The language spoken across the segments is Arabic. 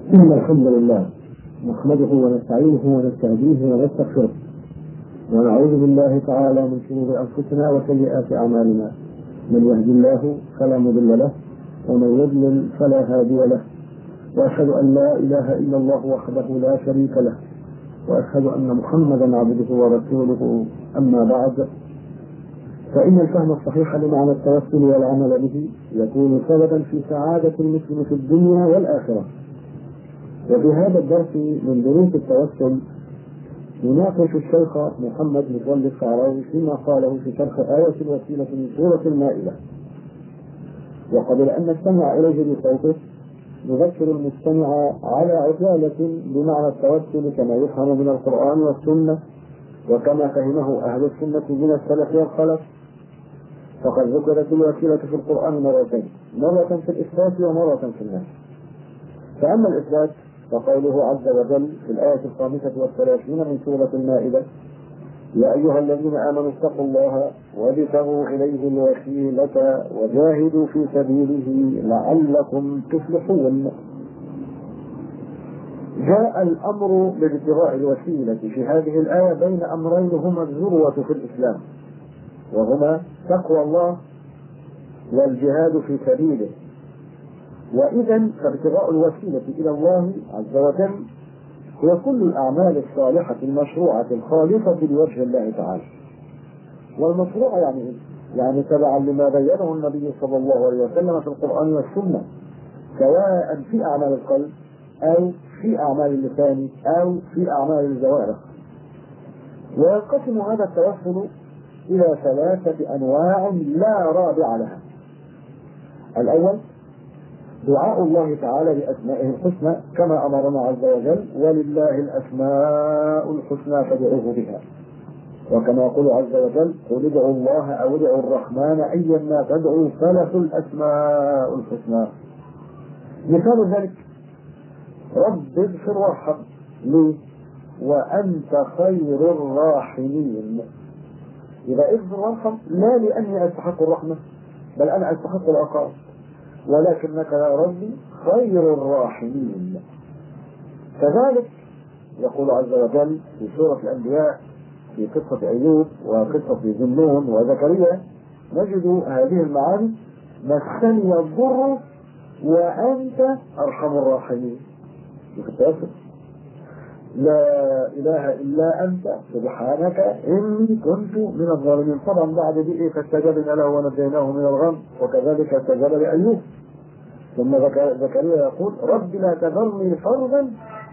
إن الحمد لله نحمده ونستعينه ونستهديه ونستغفره ونعوذ بالله تعالى من شرور أنفسنا وسيئات أعمالنا. من يهد الله فلا مضل له ومن يضلل فلا هادي له، وأشهد أن لا إله إلا الله وحده لا شريك له، وأشهد أن محمدا عبده ورسوله. أما بعد، فإن الفهم الصحيح لمعنى التوسل والعمل به يكون سببا في سعادة المسلم في الدنيا والآخرة. وفي هذا الدرس من دروس التوسل يناقش الشيخ محمد متولي الشعراوي فيما قاله في شرح آية الوسيلة من سورة المائدة. وقبل أن نستمع إليه بصوته نذكر المستمع على عجالة بمعنى التوسل كما يفهم من القرآن والسنة وكما فهمه أهل السنة من السلف والخلف. فقد ذكرت الوسيلة في القرآن مرتين، مرة في الإثبات ومرة في النفي. فأما الإثبات فقوله عز وجل في الآية 35 من سورة المائدة: يا أيها الذين آمنوا اتقوا الله وابتغوا إليه الوسيلة وجاهدوا في سبيله لعلكم تفلحون. جاء الأمر بابتغاء الوسيلة في هذه الآية بين أمرين هما الذروة في الإسلام، وهما تقوى الله والجهاد في سبيله. وإذا فابتغاء الوسيلة إلى الله عز وجل هو كل الأعمال الصالحة المشروعة الخالصة لوجه الله تعالى. والمشروع يعني تبعا لما بينه النبي صلى الله عليه وسلم في القرآن والسنة، سواء في أعمال القلب أو في أعمال اللسان أو في أعمال الجوارح. وينقسم هذا التوسل إلى 3 أنواع لا رابع لها. الأول دعاء الله تعالى بأسمائه الحسنى كما أمرنا عز وجل: ولله الأسماء الحسنى فادعوه بها. وكما يقول عز وجل: قل ادعوا الله أو ادعوا الرحمن أيا ما تدعوا فله الأسماء الحسنى. مثال ذلك: رب اغفر وارحم لي وأنت خير الراحمين. إذا اغفر وارحم لا لأني أستحق الرحمة بل أنا أستحق العقاب، ولكنك يا ربي خير الراحمين. كذلك يقول عز وجل في سورة الأنبياء في قصة أيوب وقصة ذنون وزكريا، نجد هذه المعاني: مسني الضر وأنت أرحم الراحمين. لا إله إلا أنت سبحانك إني كنت من الظالمين. طبعا بعد ذلك فاستجبنا له ونجيناه من الغم، وكذلك استجاب لأيوب. ثم زكريا يقول: رب لا تذرني فردا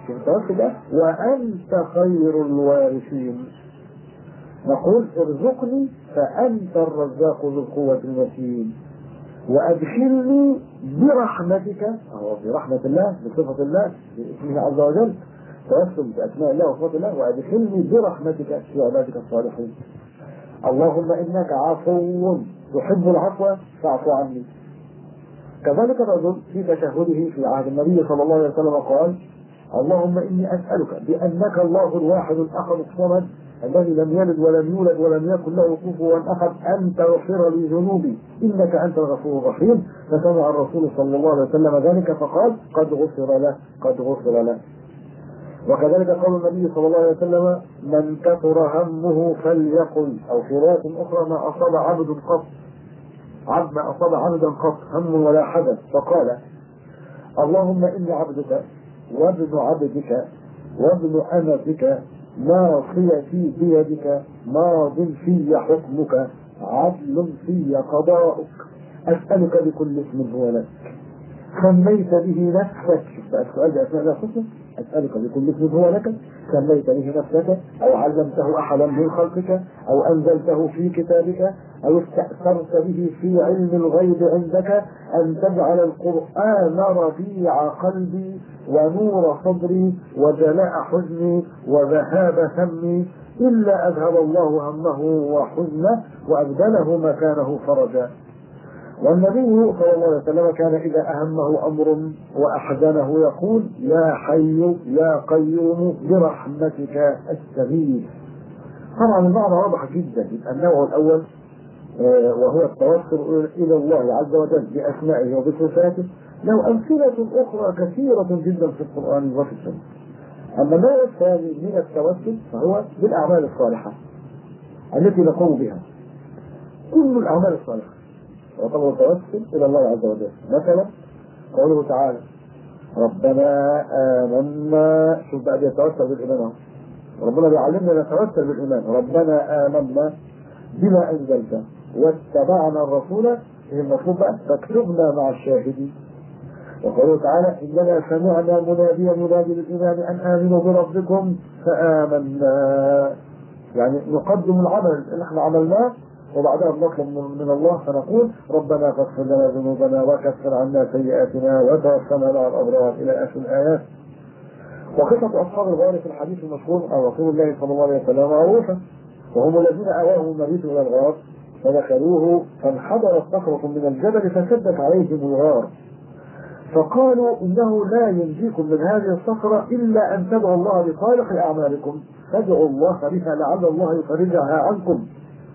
وأنت خير الوارثين. نقول: ارزقني فأنت الرزاق ذو القوة المتين، وأدخلني برحمتك، أو برحمة الله بصفة الله باسمه عز وجل، توسل بأسماء الله وصفات الله، وأدخلني برحمتك في عبادك الصالحين. اللهم إنك عفو تحب العفو فاعف عني. كذلك الرجل في تشهده في عهد النبي صلى الله عليه وسلم قال: اللهم إني أسألك بأنك الله الواحد الأحد الصمد الذي لم يلد ولم يولد ولم يكن له كفوا أحد أن تغفر لي ذنوبي إنك أنت الغفور الرحيم. فسمع الرسول صلى الله عليه وسلم ذلك فقال: قد غفر له قد غفر له. وكذلك قال النبي صلى الله عليه وسلم: من كثر همه فليقل، أو في رواية أخرى: ما أصاب عبدا قط هم ولا حدث، فقال: اللهم إني عبدك وابن عبدك وابن أمتك ناصيتي بيدك ماض في حكمك عدل في قضاؤك أسألك بكل اسم هو لك سميت به نفسك. السؤال بأسماء الله الحسنى: أسألك بكل اسم هو لك سميت به نفسك أو علمته أحدا من خلقك أو أنزلته في كتابك أو استأثرت به في علم الغيب عندك أن تجعل القرآن ربيع قلبي ونور صدري وجلاء حزني وذهاب همي إلا أذهب الله همه وحزنه وأبدله مكانه فرجا. والنبي صلى الله عليه وسلم كان إذا أهمه أمر وأحزنه يقول: يا حي يا قيوم برحمتك أستغيث. طبعا المعنى واضح جدا. النوع الأول وهو التوسل إلى الله عز وجل بأسمائه وبصفاته له أمثلة أخرى كثيرة جدا في القرآن وفي السنة. أما النوع الثاني من التوسل فهو بالأعمال الصالحة التي نقوم بها، كل الأعمال الصالحة وطبعا التوسل إلى الله عز وجل. مثلا قوله تعالى ربنا آمنا، شوف بقى يتوسل بالإيمان، ربنا بيعلمنا نتوسل بالإيمان، ربنا آمنا بما أنزلت واتبعنا الرسول، هي المفروض بقى فاكتبنا مع الشاهدين. وقوله تعالى إننا سمعنا مناديا ينادي للإيمان أن آمنوا بربكم فآمنا، يعني نقدم العمل اللي احنا عملناه وبعدها نطلب من الله فنقول ربنا فاغفر لنا ذنوبنا وكفر عنا سيئاتنا وتوفنا مع الأبرار إلى آخر الآيات. وقصة أصحاب الغار في الحديث المشهور عن رسول الله صلى الله عليه وسلم معروفة، وهم الذين آواهم المبيت إلى الغار فدخلوه فانحدرت صخرة من الجبل فسدت عليهم الغار، فقالوا إنه لا ينجيكم من هذه الصخرة إلا أن تدعوا الله بصالح أعمالكم، فادعوا الله بها لعل الله يفرجها عنكم.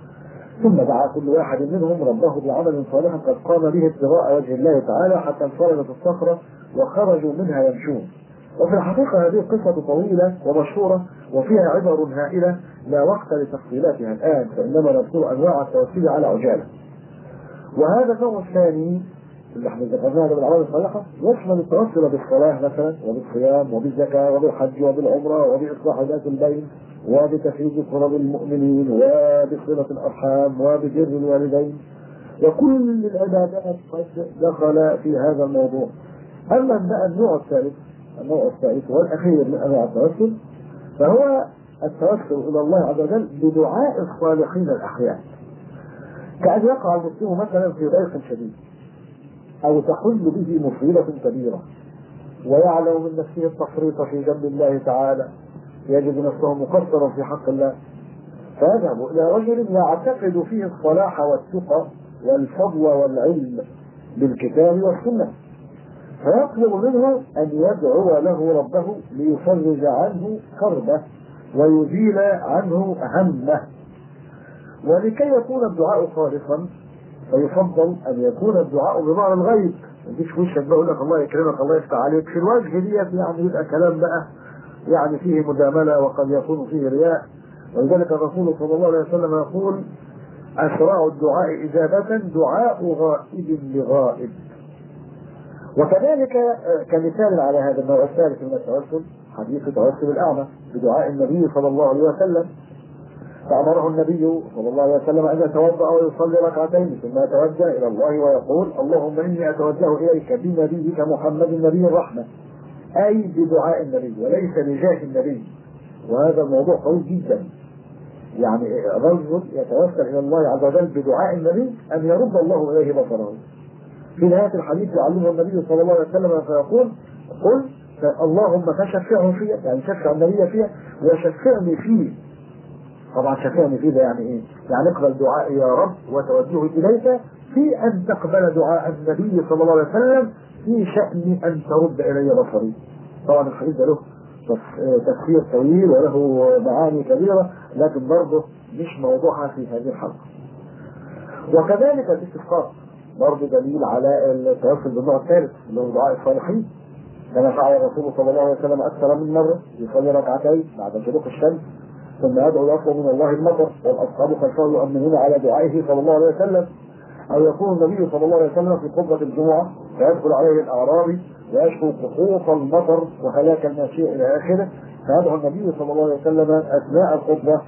ثم دعا كل واحد منهم ربه بعمل صالح قد قام به ابتغاء وجه الله تعالى حتى انفردت الصخرة وخرجوا منها يمشون. وفي الحقيقة هذه قصة طويلة ومشهورة وفيها عبر هائلة لا وقت لتفصيلاتها الآن، فإنما نذكر أنواع التوسل على عجالة. وهذا النوع الثاني اللي احنا ذكرناه من الأعمال الصالحة يشمل التوسل بالصلاة مثلا وبالصيام وبالزكاة وبالحج وبالعمرة وبإصلاح ذات البين وبتفريج كرب المؤمنين وبصلة الأرحام وببر الوالدين، وكل العبادات قد دخل في هذا الموضوع. أما بقى النوع الثالث والأخير من أنواع التوسل فهو التوسل إلى الله عز وجل بدعاء الصالحين الأحياء، كأن يقع المسلم مثلا في ضيق شديد أو تحل به مصيبة كبيرة ويعلم من نفسه التفريط في جنب الله تعالى، يجد نفسه مقصرا في حق الله، فيذهب إلى رجل يعتقد فيه الصلاح والتقى والفضل والعلم بالكتاب والسنة، فيطلب منه أن يدعو له ربه ليفرج عنه كربه ويزيل عنه همه. ولكي يكون الدعاء خالصا فيفضل أن يكون الدعاء بظهر الغيب، ما تجيش في وشك بقول لك الله يكرمك الله يفتح عليك، في الوجه ديت يعني يبقى كلام بقى يعني فيه مجاملة وقد يكون فيه رياء. ولذلك الرسول صلى الله عليه وسلم يقول أسرع الدعاء إجابة دعاء غائب لغائب. وكذلك كمثال على هذا النوع الثالث من التوسل حديث توسل الأعمى بدعاء النبي صلى الله عليه وسلم، فأمره النبي صلى الله عليه وسلم أن يتوضأ ويصلي ركعتين ثم يتوجه إلى الله ويقول اللهم إني أتوجه إليك بنبيك محمد نبي الرحمة، أي بدعاء النبي وليس بجاه النبي. وهذا الموضوع قوي جدا، يعني رجل يتوسل إلى الله عز وجل بدعاء النبي أن يرد الله إليه بصره. في نهاية الحديث يعلمه النبي صلى الله عليه وسلم فيقول قل اللهم فشفعه فيه، يعني شفع النبي فيه وشفعني فيه. طبعا شفعني فيه ده يعني ايه؟ يعني اقبل دعائي يا رب وتوجهي اليك في ان تقبل دعاء النبي صلى الله عليه وسلم في شأن ان ترد الي بصري. طبعا الحديث ده له تفسير طويل وله معاني كبيرة، لكن برضه مش موضوعها في هذه الحلقة. وكذلك الاستسقاء برضه دليل على التوسل بالنوع الثالث اللي هو دعاء الصالحين، كما فعل الرسول صلى الله عليه وسلم اكثر من مرة يصلي ركعتين بعد شروق الشمس ثم يدعو يطلب من الله المطر والاصحاب خلفه يؤمنون على دعائه صلى الله عليه وسلم. او يكون النبي صلى الله عليه وسلم في خطبة الجمعة فيدخل عليه الاعرابي ويشكو سقوط المطر وهلاك الماشية الى اخره، فيدعو النبي صلى الله عليه وسلم اثناء الخطبة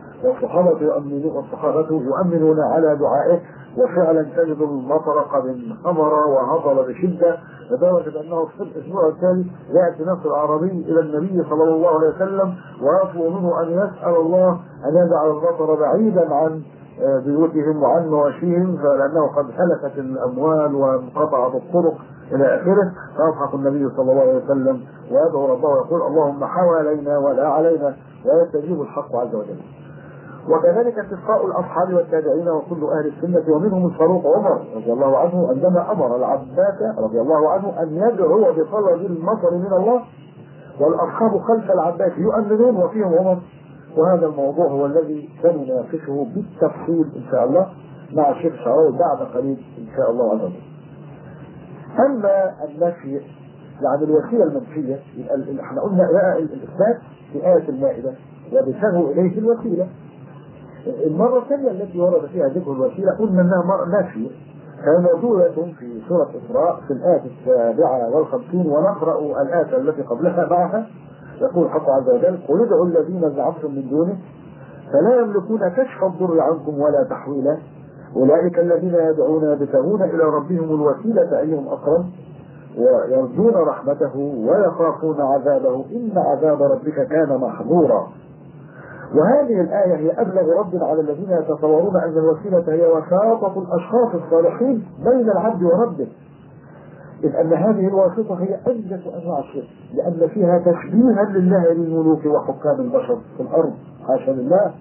والصحابة يؤمنون على دعائه، وفعلا تجد المطر قد انهمر وهطل بشدة لدرجة انه في الاسبوع التالي يأتي نفس الاعرابي الى النبي صلى الله عليه وسلم ويطلب منه ان يسأل الله ان يجعل المطر بعيدا عن بيوتهم وعن مواشيهم فلانه قد هلكت الاموال وانقطعت الطرق الى اخره. فيضحك النبي صلى الله عليه وسلم ويدعو ربه ويقول اللهم حوالينا ولا علينا، ويستجيب الحق عز وجل. وكذلك استسقاء الاصحاب والتابعين وكل اهل السنه ومنهم الفاروق عمر رضي الله عنه عندما امر العباس رضي الله عنه ان يدعو بطلب المطر من الله، والاصحاب خلف العباس يؤمنون وفيهم عمر. وهذا الموضوع هو الذي سنناقشه بالتفصيل ان شاء الله مع الشيخ شعراوي بعد قليل ان شاء الله عز وجل. أما النفي يعني الوسيلة المنفية، احنا قلنا بقى الإثبات في آية المائدة وبتغوا إليه الوسيلة. المرة الثانية التي ورد فيها ذكر الوسيلة قلنا أنها نفي، موجودة في سورة إسراء في الآية 57، ونقرأ الآية التي قبلها معها. يقول الحق عز وجل: قل ادعوا الذين زعمتم من دونه فلا يملكون كشف الضر عنكم ولا تحويلا أولئك الذين يدعون يبتغون إلى ربهم الوسيلة أيهم أقرب ويرجون رحمته ويخافون عذابه إن عذاب ربك كان محظورا. وهذه الآية هي أبلغ رد على الذين يتصورون أن الوسيلة هي وساطة الأشخاص الصالحين بين العبد وربه، إذ أن هذه الواسطة هي أنجس أنواع الشرك، لأن فيها تشبيها لله للملوك وحكام البشر في الأرض، حاشا لله.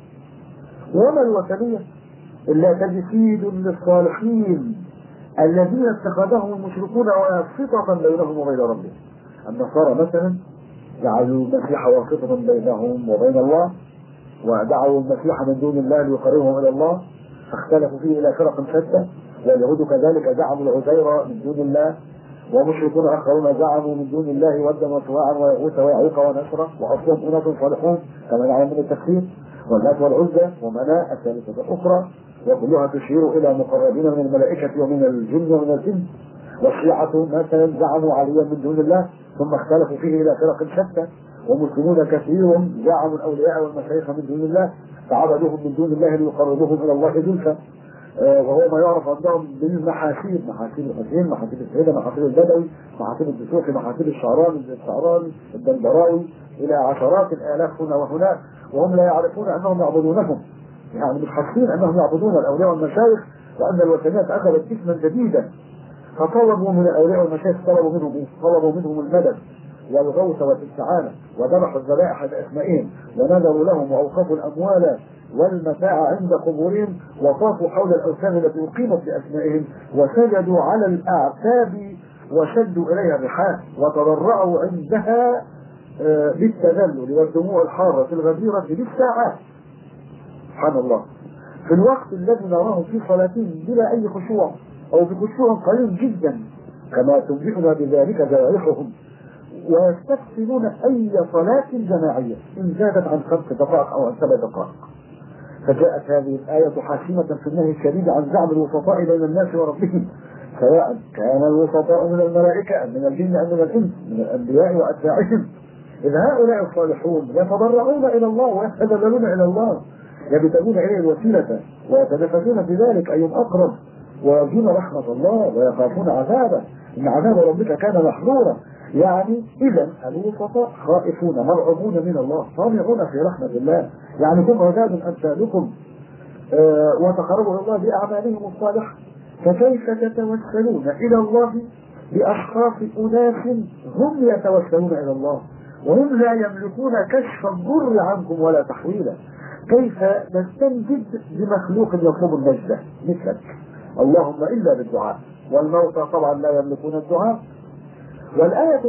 وما الوثنية إلا تجسيد للصالحين الذين اتخذهم المشركون واسطة بينهم وبين ربهم. النصارى مثلا جعلوا المسيح واسطة بينهم وبين الله، ودعوا المسيح من دون الله ليقربهم إلى الله، فاختلفوا فيه إلى فرق شتى. واليهود كذلك زعموا العزير من دون الله، ومشركون آخرون زعموا من دون الله ودا وسواعا ويغوث ويعوق ونسرا، وأصلهم أناس صالحون كما نعلم من التفسير، واللات والعزى ومناة الثالثة الأخرى، وكلها تشير إلى مقربين من الملائكة ومن الجن ومن الإنس. والشيعة مثلا زعموا عليا من دون الله ثم اختلفوا فيه إلى فرق شتى. ومسلمون كثير زعموا الأولياء والمشايخ من دون الله فعبدوهم من دون الله ليقربوهم إلى الله زلفى، وهو ما يعرف عندهم بالمحاسيب، محاسيب الحسين، محاسيب السيدة، محاسيب البدوي، محاسيب الدسوقي، محاسيب الشعراني، الدندراوي، إلى عشرات الآلاف هنا وهناك، وهم لا يعرفون أنهم يعبدونهم، يعني مش حاسين أنهم يعبدون الأولياء والمشايخ، وأن الوثنيات أخذت اسما جديدا. فطلبوا من الأولياء والمشايخ، طلبوا منهم إيه؟ طلبوا منهم المدد والغوث والاستعانة، وذبحوا الذبائح بأسمائهم، ونذروا لهم وأوقفوا الأموال والمتاع عند قبورهم، وطافوا حول الأوثان التي أقيمت بأسمائهم، وسجدوا على الأعتاب وشدوا إليها الرحال، وتضرعوا عندها بالتذلل والدموع الحارة الغزيرة بالساعات. سبحان الله، في الوقت الذي نراه في صلاتهم بلا أي خشوع أو بخشوع قليل جدا كما تنبئنا بذلك جوارحهم، ويستفسرون أي صلاة جماعية إن زادت عن 5 دقائق أو عن 7 دقائق. فجاءت هذه الآية حاسمة في النهي الشديد عن زعم الوسطاء بين الناس وربهم، سواء كان الوسطاء من الملائكة أم من الجن أم من الإنس، من الأنبياء وأتباعهم. إذ هؤلاء الصالحون يتضرعون إلى الله ويتذللون إلى الله، يبتغون إليه الوسيلة ويتنافسون في ذلك أيهم أقرب، ويرجون رحمة الله ويخافون عذابه إن عذاب ربك كان محظورا. يعني إذا الوسطاء خائفون مرعوبون من الله طامعون في رحمة الله، يعني هم عباد أمثالكم وتقربوا إلى الله بأعمالهم الصالحة. فكيف تتوسلون إلى الله بأشخاص أناس هم يتوسلون إلى الله وهم لا يملكون كشف الضر عنكم ولا تحويلا؟ كيف نستنجد بمخلوق يطلب النجدة مثلك؟ اللهم إلا بالدعاء، والموتى طبعا لا يملكون الدعاء. والآية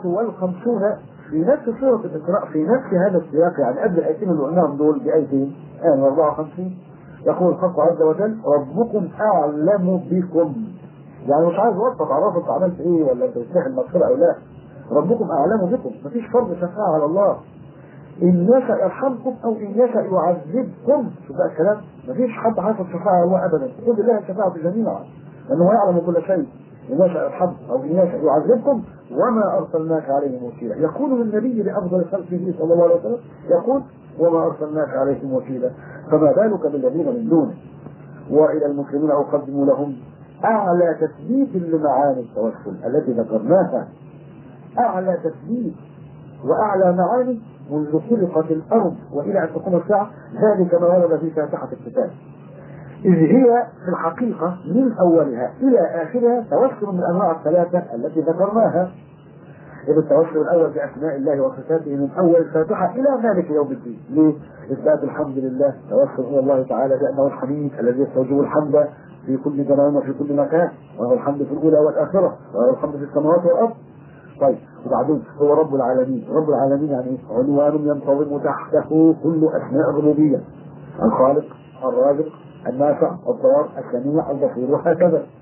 54 في نفس سورة الإسراء في نفس هذا السياق، يعني قبل الآيتين اللي قلناهم دول بآيتين، آية 54 يقول الحق عز وجل: ربكم أعلم بكم. يعني مش عايز اوصف عرفت عملت ايه ولا انت تستحق المغفرة او لا، ربكم أعلم بكم، مفيش فرض شفاعة على الله. إن يشاء يرحمكم أو إن يشاء يعذبكم. شوف بقى الكلام، مفيش حد حاصل شفاعة على الله أبدا، كل الله الشفاعة جميعا لأنه يعلم كل شيء. إن يشاء يرحمكم أو إن يشاء يعذبكم وما أرسلناك عليهم وكيلا. يقول النبي لأفضل خلقه صلى الله عليه وسلم، يقول: وما أرسلناك عليهم وكيلا. فما بالك بالذين من دونه. وإلى المسلمين أقدم لهم أعلى تثبيت لمعاني التوسل التي ذكرناها، أعلى تثبيت وأعلى معاني منذ خلقت الأرض وإلى أن تقوم الساعة، ذلك ما ورد في فاتحة الكتاب، إذ هي في الحقيقة من أولها إلى آخرها توسل من أنواع الثلاثة التي ذكرناها. إذ التوسل الأول بأسماء الله وصفاته من أول الفاتحة إلى مالك يوم الدين. ليه؟ إثبات الحمد لله، توسل إلى الله تعالى بأنه الحميد الذي يستوجب الحمد في كل زمان وفي كل مكان، وهو الحمد في الأولى والآخرة، وهو الحمد في السماوات والأرض. طيب، وبعدين هو رب العالمين. رب العالمين يعني عنوان ينتظم تحته كل أسماء الربوبية: الخالق، الرازق، النافع، الضار، السميع، البصير، وهكذا.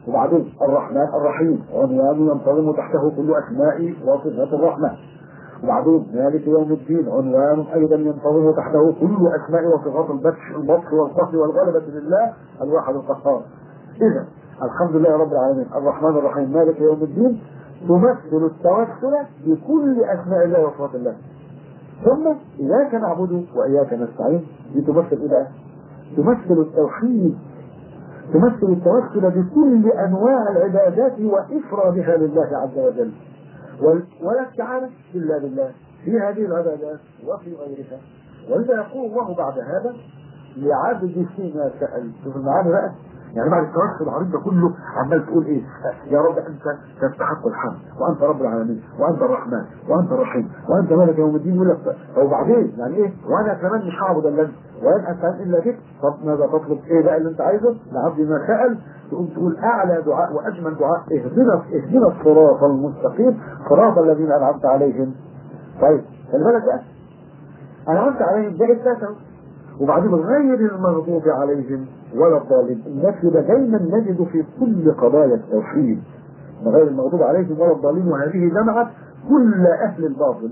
وبعدين الرحمن الرحيم عنوان ينتظم تحته كل أسماء وصفات الرحمن. وبعدين مالك يوم الدين عنوان أيضا ينتظم تحته كل أسماء وصفات البطش والقهر والغلبة لله الواحد القهار. إذا الحمد لله رب العالمين الرحمن الرحيم مالك يوم الدين تمثل التوسل بكل أسماء الله وصفات الله. ثم إياك نعبد وإياك نستعين دي تمثل إيه بقى؟ تمثل التوحيد، تمثل التوسل بكل أنواع العبادات وإفرادها لله عز وجل، ولا استعانة إلا بالله في هذه العبادات وفي غيرها. ولذا يقول الله بعد هذا لعبد فيما سأل. شوف المعاني بقى، يعني بعد التوسل العريض ده كله عمال تقول ايه؟ يا رب انت تستحق الحمد وانت رب العالمين وانت الرحمن وانت الرحيم وانت مالك يوم الدين. يقول لك وبعدين يعني ايه؟ وانا كمان مش هعبد الا انت ولن استعين الا بك. طب ماذا تطلب؟ ايه بقى اللي انت عايزه؟ لعبد ما سأل. تقوم تقول اعلى دعاء واجمل دعاء اهدنا الصراط المستقيم صراط الذين انعمت عليهم. طيب خلي بالك بقى، انعمت عليهم ده الثالث، وبعدين غير المغضوب عليهم ولا الضالين. النفي ده دايما نجد في كل قضايا التوحيد، غير المغضوب عليهم ولا الضالين، وهذه جمعت كل اهل الباطل.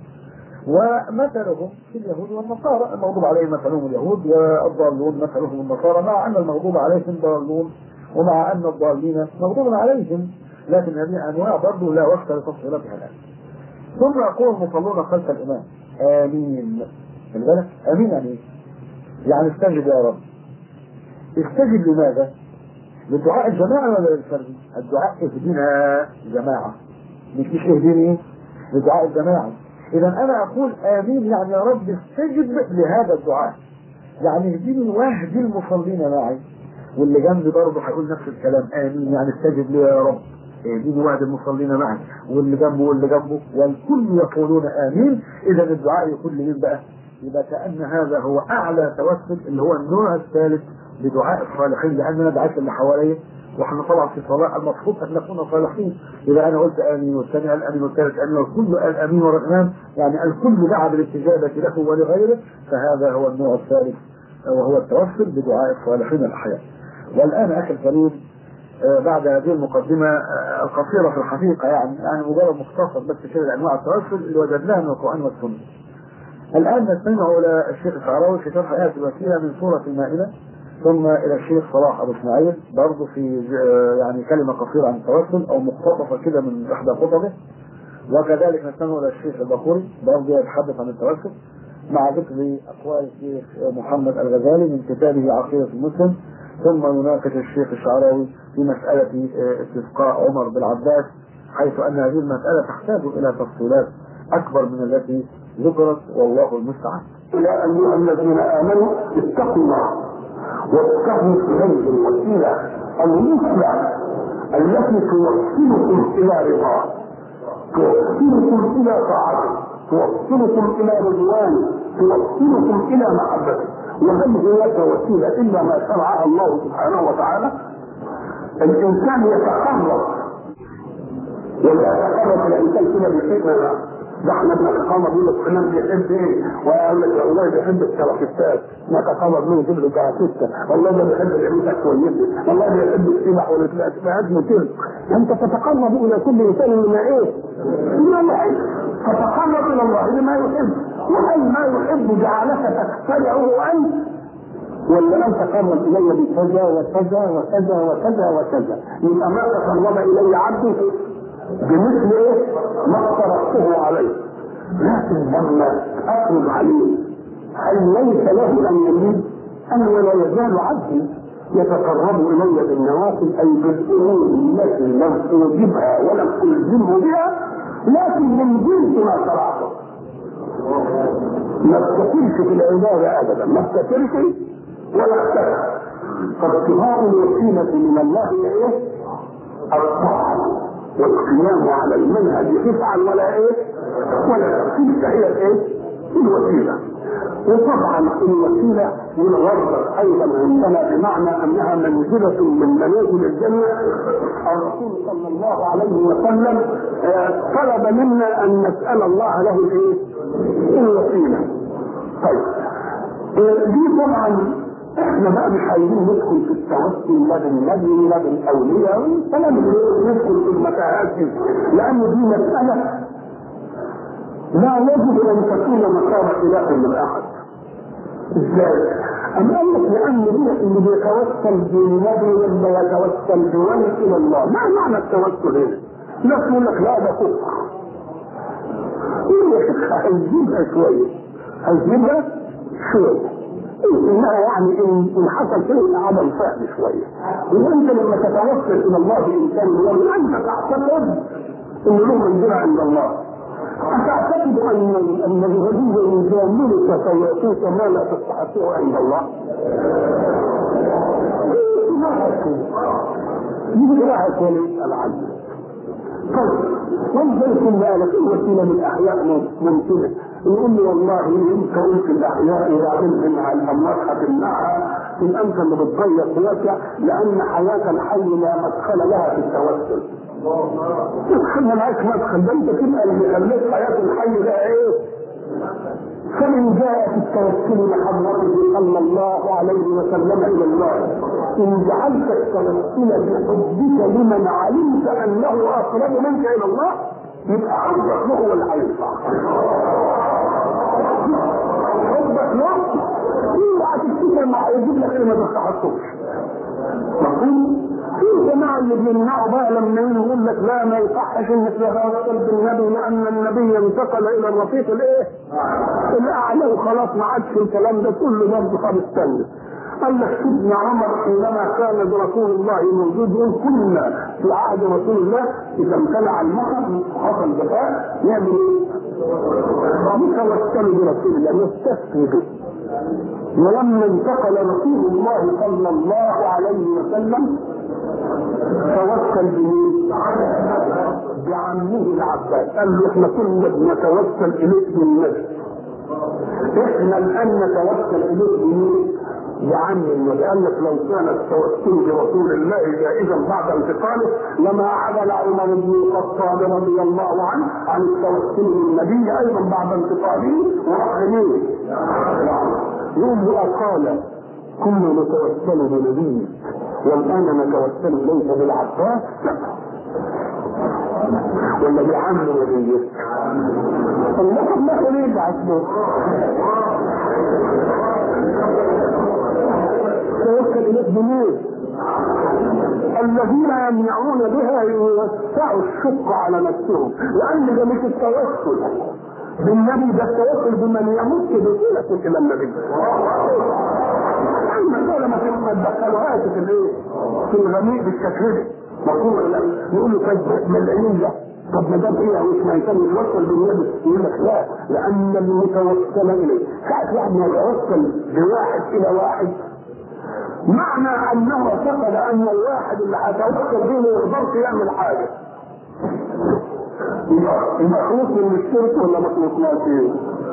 ومثلهم في اليهود والنصارى، المغضوب عليهم مثلهم اليهود والضالون مثلهم النصارى، مع ان المغضوب عليهم ضالون ومع ان الضالين مغضوب عليهم، لكن هذه انواع برضه لا وقت لتفصيلاتها الان. ثم يقول المصلون خلف الامام امين. خلي بالك امين يعني ايه؟ يعني استجب يا رب. استجب لماذا؟ لدعاء الجماعة ولا للفرد؟ الدعاء اهدنا جماعة، مش اهدني، لدعاء الجماعة. إذا أنا أقول آمين يعني يا رب استجب لهذا الدعاء، يعني اهدني واهدي المصلين معي. واللي جنبي برضه هيقول نفس الكلام آمين يعني استجب لي يا رب اهدني واهدي المصلين معي، واللي جنبه والكل يقولون آمين. إذا الدعاء يكون لمين بقى؟ يبقى كأن هذا هو أعلى توسل، اللي هو النوع الثالث بدعاء الصالحين، لأننا دعيت اللي حواليه، واحنا طبعا في الصلاة المفروض أن نكون صالحين. إذا أنا قلت آمين والثاني قال آمين والثالث آمين والكل قال آمين والرحمن، يعني الكل دعا بالاستجابة له ولغيره، فهذا هو النوع الثالث وهو التوسل بدعاء الصالحين الأحياء. والآن أخي الكريم بعد هذه المقدمة القصيرة في الحقيقة، يعني مجرد مختصر بس كده لأنواع التوسل اللي وجدناها من القرآن والسنة. الآن نستمع إلى الشيخ الشعراوي في شرح آية الوسيلة من سورة المائدة، ثم إلى الشيخ صلاح أبو إسماعيل برضه في يعني كلمة قصيرة عن التوسل أو مقتطفة كده من إحدى خطبه، وكذلك نستمع إلى الشيخ البخوري برضه يتحدث عن التوسل مع ذكر أقوال الشيخ محمد الغزالي من كتابه عقيدة المسلم، ثم يناقش الشيخ الشعراوي في مسألة استسقاء عمر بن العباس، حيث أن هذه المسألة تحتاج إلى تفصيلات أكبر من التي ذكرت والله المستعان. يا أيها الذين آمنوا اتقوا الله واتقوا إليه الوسيلة المثلى التي توصلكم إلى رضاه، توصلكم إلى طاعته، توصلكم إلى رضوانه، توصلكم إلى محبته. وهل هناك وسيلة إلا ما شرعها الله سبحانه وتعالى؟ الإنسان يتقرب ولا يتقرب الإنسان كده بشيء ده احنا بنتقرب بيه الحمام بيحب ايه؟ ويقول لك والله بيحب الكرافتات، نتقرب منه يجيب له كرافتة، والله ده بيحب العروسة كويسة، والله بيحب السبح والاسماءات وكده. انت تتقرب الى كل انسان بما ايه؟ بما يحب. تتقرب الى الله بما يحب، وهل ما يحب جعلك تتبعه انت؟ ولا انت تقرب الي بكذا وكذا وكذا وكذا وكذا؟ يبقى ما تقرب الي عبده بمثل ايه؟ ما افترضته عليه. لكن لما اقرب عليه هل ليس له ان يريد؟ انا ولا يزال عبدي يتقرب الي بالنوافل، اي بالامور التي لم اوجبها ولم الزمه بها، لكن من جنس ما شرعته. ما افتكرش في العباده ابدا، ما افتكرش ولا افتكر. فابتغاء الوسيله من الله هي ايه؟ الطاعه والقيام على المنهج، يفعل ولا ايه؟ ولا تلك هي الايه؟ الوسيله. وطبعا الوسيله والغرض ايضا عندنا بمعنى انها منزله من منازل الجنه. الرسول صلى الله عليه وسلم طلب منا ان نسال الله له الايه؟ الوسيله. طيب دي طبعا احنا بقى مش عايزين ندخل في التوسل لا بالنبي لا بالاولياء والكلام اللي ندخل في المتاهات دي، لان دي مساله لا يجب ان تكون مقام خلاف من احد. ازاي؟ أم قال لك لأن اللي بيتوسل بالنبي ولا يتوسل بولي إلى الله، ما معنى التوسل هنا؟ ناس يقول لك لا ده كفر. يقول يا شيخ هيجيبها شوية، هيجيبها شوية. إنها يعني إن حصل شيء عدم فهم شوية. وأنت لما تتوسل إلى الله بإنسان الله أنت تعتقد إن له منزلة عند الله. أتعتقد أن الهدية يجاملك فيعطيك ما لا تستحقه عند الله؟ يجب راحة ولي العدل. طيب وانزل كل آلة في وسيلة من الأحياء ممكنة يقول لي والله انت قلت الأحياء يعمل مع الأموات هتمنعها إن أنت اللي بتضيق واسع لأن حياة الحي لا مدخل لها في التوسل. تدخلنا معاك مدخل ده انت تبقى اللي خليت حياة الحي لها ايه؟ فمن جاء في التوسل لحضرته صلى الله عليه وسلم الى الله ان جعلت التوسل بحبك لمن علمت انه اقرب منك الى الله يبقى حبك له هو الحي. حبك له اوعى تفتكر مع يجيب لك اللي ما تستحقوش. مفهوم؟ في جماعة اللي بيمنعوا بقى لما يقول لك لا ما يصحش انك تتوسل بالنبي لان النبي انتقل الى الرفيق الايه؟ الاعلى وخلاص ما عادش الكلام ده كله برضه خالص استنى. قال لك سيدنا عمر حينما كان برسول الله موجود يقول كنا في عهد رسول الله اذا امتنع المطر حصل جفاء يعمل ايه؟ يتوسل برسول الله يستسقي به. ولما انتقل رسول الله صلى الله عليه وسلم توسل بمين؟ بعمه العباس. قال له احنا كنا بنتوسل اليك بالنبي، احنا الان نتوسل اليك بمين؟ بعم النبي. قال لك لو كان التوسل برسول الله جائزا بعد انتقاله لما عدل عمر بن الخطاب رضي الله عنه عن التوسل بالنبي ايضا بعد انتقاله ورحمه. يوم قال كنا نتوسل بنبيك والان نتوسل اليك بالعباس ولا بعم نبيك؟ الله ما يريد عبده توسل اليك بمين؟ الذين يمنعون بها يوسعوا الشق على نفسهم لان ده مش التوسل بالنبي، ده التوسل بمن يمت بصلة الى النبي. اما دول ما تدخلوهاش في الايه؟ في الغميق بالشكل ده. مفهوم ولا لا؟ يقولوا طيب ملايين ده، طب ما دام ايه مش ما يكون يتوسل بالنبي؟ يقول لك لا، لان المتوسل اليه ساعة واحد ما يتوسل بواحد الى واحد معنى انه اعتقد ان الواحد اللي هيتوسل به ما يقدرش يعمل حاجه. المخلوق من الشرك ولا مخلوق ما فيه؟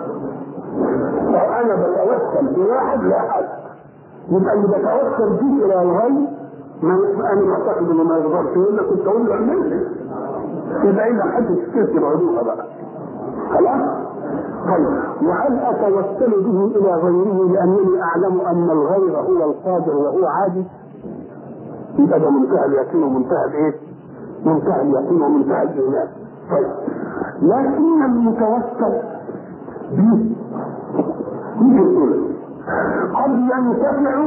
لو انا بتوسل بواحد لا حد يبقى اللي بتوسل به الى الغير ما انا معتقد انه ما يقدرش يقول لك كنت اقول له اعمل يبقى الا حد الشرك بعدوها بقى خلاص. طيب وهل اتوسل به الى غيره لانني اعلم ان الغير هو القادر وهو عاجز؟ يبقى ده منتهى اليقين ومنتهى الايه؟ منتهى اليقين ومنتهى الايمان. طيب لكن المتوسل به يجي يقول قد ينتفع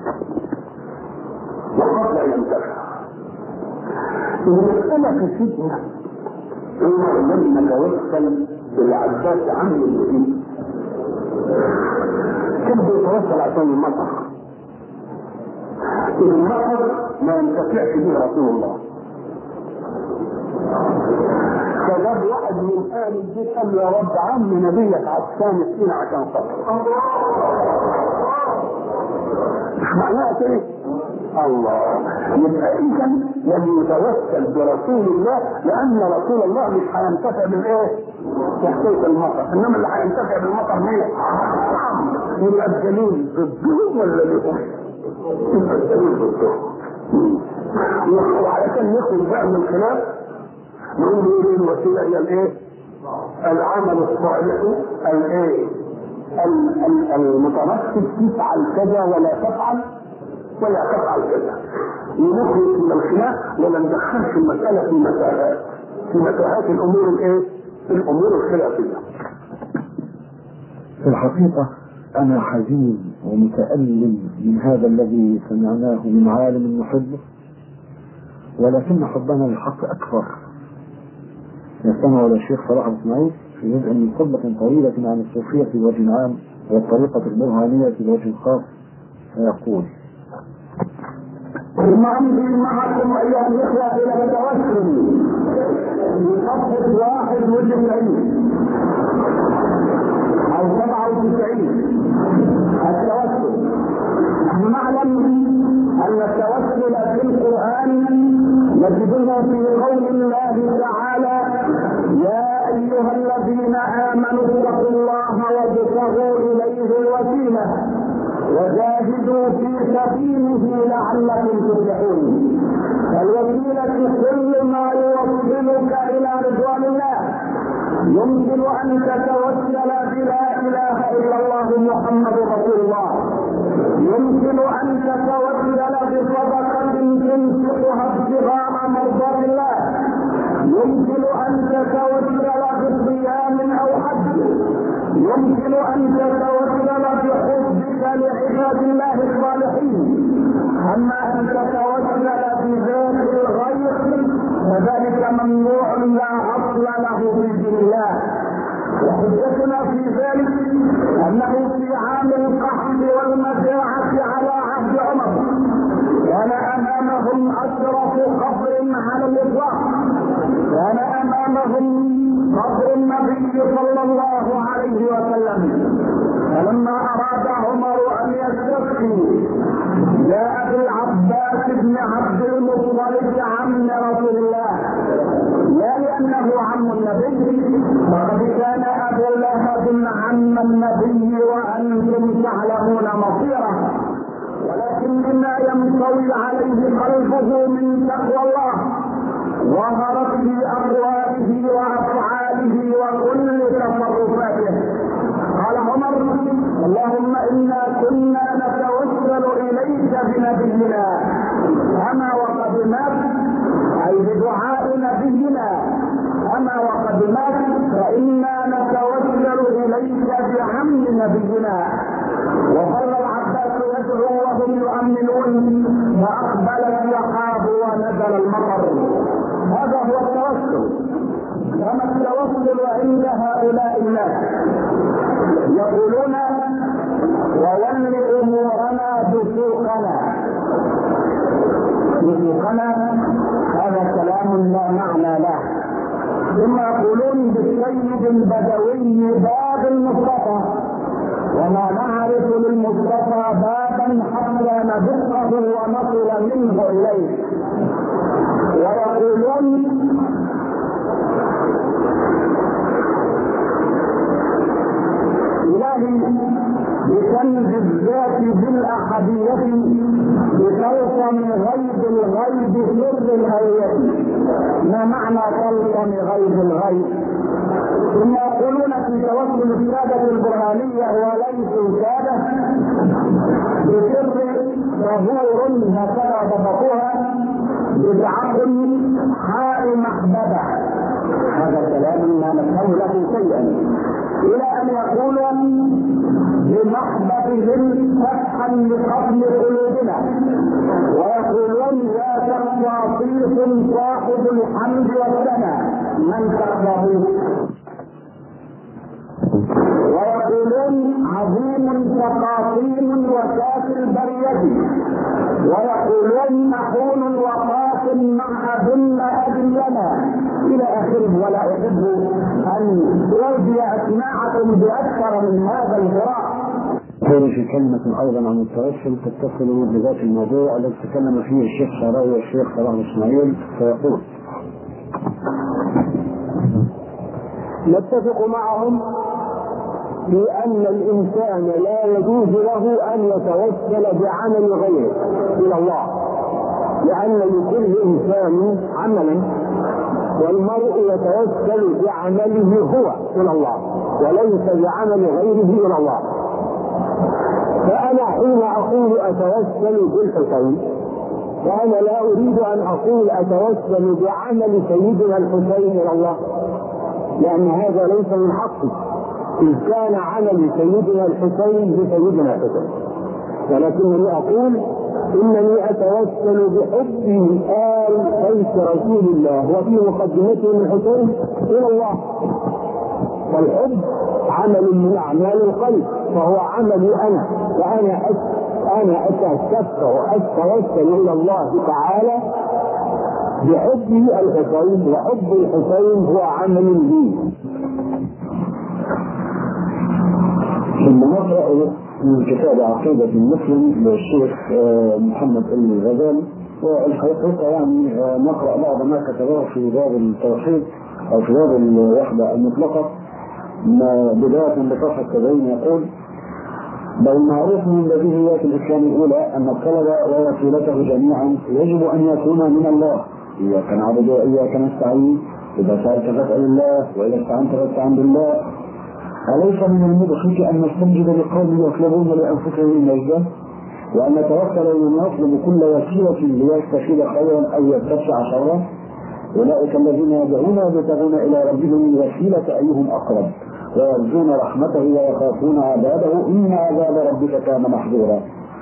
وقد لا ينتفع. المسألة في سيدنا عمر لما توسل بالعباس عم النبي كان بيتوسل عشان المطر. المطر ما ينتفعش به رسول الله، فجاب واحد من اهل البيت قال له يا رب عم نبيك عطشان فينا عشان خاطر. مش معناها كده؟ الله. يبقى اذا لم يتوسل برسول الله لان رسول الله مش هينتفع بالايه؟ تحقيق المطر، انما اللي هينتفع بالمطر مين؟ يبقى الدليل ضدهم ولا لهم؟ يبقى الدليل ضدهم. وعلشان يخرج بقى من الخلاف نقول ايه الوسيله هي الايه؟ العمل الصالح الايه؟ المترتب تفعل كذا ولا تفعل كذا، ونخرج من الخلاف ولا ندخلش المسألة في متاهات الأمور الخلافية. في الحقيقة أنا حزين ومتألم من هذا الذي سمعناه من عالم نحبه، ولكن حبنا للحق أكثر. يستمع إلى الشيخ صلاح الإسماعيلي في جزء من خطبة طويلة عن الصوفية بوجه عام والطريقة البرهانية بوجه خاص، فيقول: ثم أمضي معكم أيها الإخوة إلى التوسل في صفحة 91 أو 97. التوسل، نحن نعلم أن التوسل في القرآن نجده في قول الله تعالى: يا أيها الذين آمنوا اتقوا الله وابتغوا إليه الوسيلة وجاهدوا في سبيله لعلكم تفلحون. الوسيلة كل ما يوصلك إلى رضوان الله. يمكن أن تتوسل بلا إله إلا الله محمد رسول الله، يمكن أن تتوسل بصدقة تنفقها ابتغاء مرضات الله، يمكن أن تتوسل بصيام أو حج، يمكن أن تتوسل بحبك لعباد الله الصالحين. أما أن تتوسل بذات الغير فذلك ممنوع لا أصل له في دين الله. وحجتنا في ذلك أنه في عام القحط والمجاعة على عهد عمر كان أمامهم أشرف قبر على الإطلاق، كان أمامهم قبر النبي صلى الله عليه وسلم. فلما أراد عمر أن يستسقي جاء بالعباس بن عبد المطلب عم رسول الله، لا لأنه عم النبي، وقد كان أبو لهب عم النبي وأنتم تعلمون مصيره، ولكن مما ينطوي عليه قلبه من تقوى الله ظهرت في أقواله وأفعاله وكل تصرفاته. قال عمر: اللهم إنا كنا نتوسل إليك بنبينا، أما وقد مات، أي بدعاء نبينا، أما وقد مات فإنا نتوسل إليك بعم نبينا. وظل العباس يدعو وهم يؤمنون، فأقبل السحاب ونزل المطر. هذا هو التوسل. كما التوسل عند هؤلاء الناس يقولون: وول أمورنا دسوقنا. هذا كلام لا معنى له. ثم يقولون بالسيد البدوي باب المصطفى، وما نعرف للمصطفى بابا حتى ندقه ونصل منه إليه. ويقولون إلهي بكنز الذات بالأحدية بطلسم غيب الغيب سر الهوية. ما معنى طلسم غيب الغيب؟ ثم يقولون في توسل السادة البرهانية وليسوا سادة بسر ظهور هكذا ضبطوها بدعة حال محببة. هذا كلام ما نفهم له شيئا، إلى أن يقولوا بمحببهم فتحا لقبل قلوبنا، ويقولون: يا تخصاصيص صاحب الحمد والثناء من تقبله. ويقولون: عظيم تقاطيم وكاف البرية. ويقولون: محول وقاف مع ذل أدلنا إلى آخره. ولا أحب أن أودي أسماعكم بأكثر من هذا القراء. في كلمة أيضا عن التوسل تتصل بذات الموضوع الذي تكلم فيه الشيخ شعراوي والشيخ صلاح الإسماعيلي، فيقول: نتفق معهم في أن الإنسان لا يجوز له أن يتوسل بعمل غيره إلى الله، لأن لكل إنسان عملا، والمرء يتوسل بعمله هو إلى الله، وليس بعمل غيره إلى الله. فأنا حين أقول أتوسل بالحسين فأنا لا أريد أن أقول أتوسل بعمل سيدنا الحسين إلى الله، لأن هذا ليس من حقي إذ كان عمل سيدنا الحسين بسيدنا الحسين، ولكنني أقول إنني أتوسل بحب آل بيت رسول الله وفي مقدمتهم الحسين إلى الله. والحب عمل من أعمال القلب فهو عملي أنا، وأنا أتوسل إلى الله تعالى بحب الحسين، وحب الحسين هو عمل لي. ثم نقرأ من كتاب عقيدة المسلم للشيخ محمد الغزالي، والحقيقة يعني نقرأ بعض ما كتبه في باب التوحيد أو في باب الوحدة المطلقة بداية بصفحة 70 يقول: بل معروف من بديهيات الإسلام الأولى أن الطلب ووسيلته جميعا يجب أن يكون من الله. إياك نعبد وإياك نستعين، إذا سألت فاسأل الله وإذا استعنت فاستعن بالله. أليس من المضحك أن نستنجد لقوم يطلبون لأنفسهم المجد، وأن نتوكل لمن يطلب كل وسيلة ليستفيد خيرا أو يستشفع شرا؟ أولئك الذين يدعون ويبتغون إلى ربهم الوسيلة أيهم أقرب ويرجون رحمته ويخافون عذابه إن عذاب ربك كان محذورا.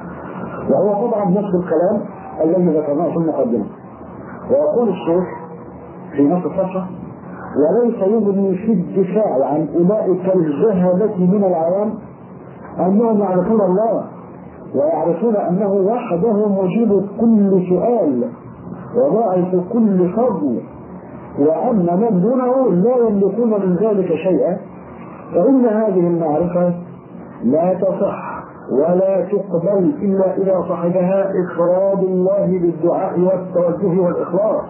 وهو طبعا نفس الكلام الذي ذكرناه في المقدمة. ويقول الشيخ في نفس الصفحة: وليس يغني في الدفاع عن أولئك الجهلة من العوام أنهم يعرفون الله ويعرفون أنه وحده مجيب كل سؤال وضاعف كل فضل، وأن من دونه لا يملكون من ذلك شيئا، فإن هذه المعرفة لا تصح ولا تقبل إلا إذا صحبها إفراد الله بالدعاء والتوجه والإخلاص،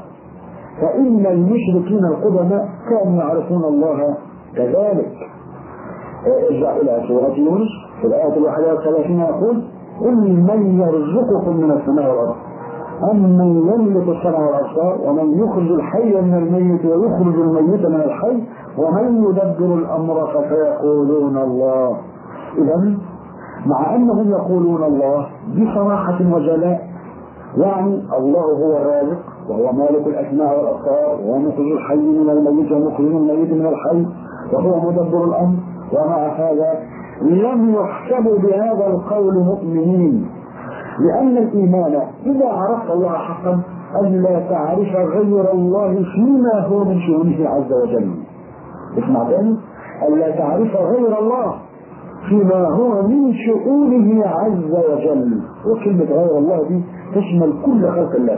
فإن المشركين القدماء كانوا يعرفون الله كذلك. ارجع إلى سورة يونس في الآية 31 يقول: قل من يرزقكم من السماء والأرض أمن يملك السمع والأبصار ومن يخرج الحي من الميت ويخرج الميت من الحي ومن يدبر الأمر فسيقولون الله. إذن مع أنهم يقولون الله بصراحة وجلاء، يعني الله هو الرازق وهو مالك الأسماع والأبصار وهو مخرج الحي من الميت ومخرج الميت من الحي وهو مدبر الأمر، ومع هذا لم يحسبوا بهذا القول مؤمنين، لأن الإيمان إذا عرفت الله حقا ألا تعرف غير الله فيما هو من شؤونه عز وجل. اسمع تاني: ألا تعرف غير الله فيما هو من شؤونه عز وجل. وكلمة غير الله دي تشمل كل خلق الله،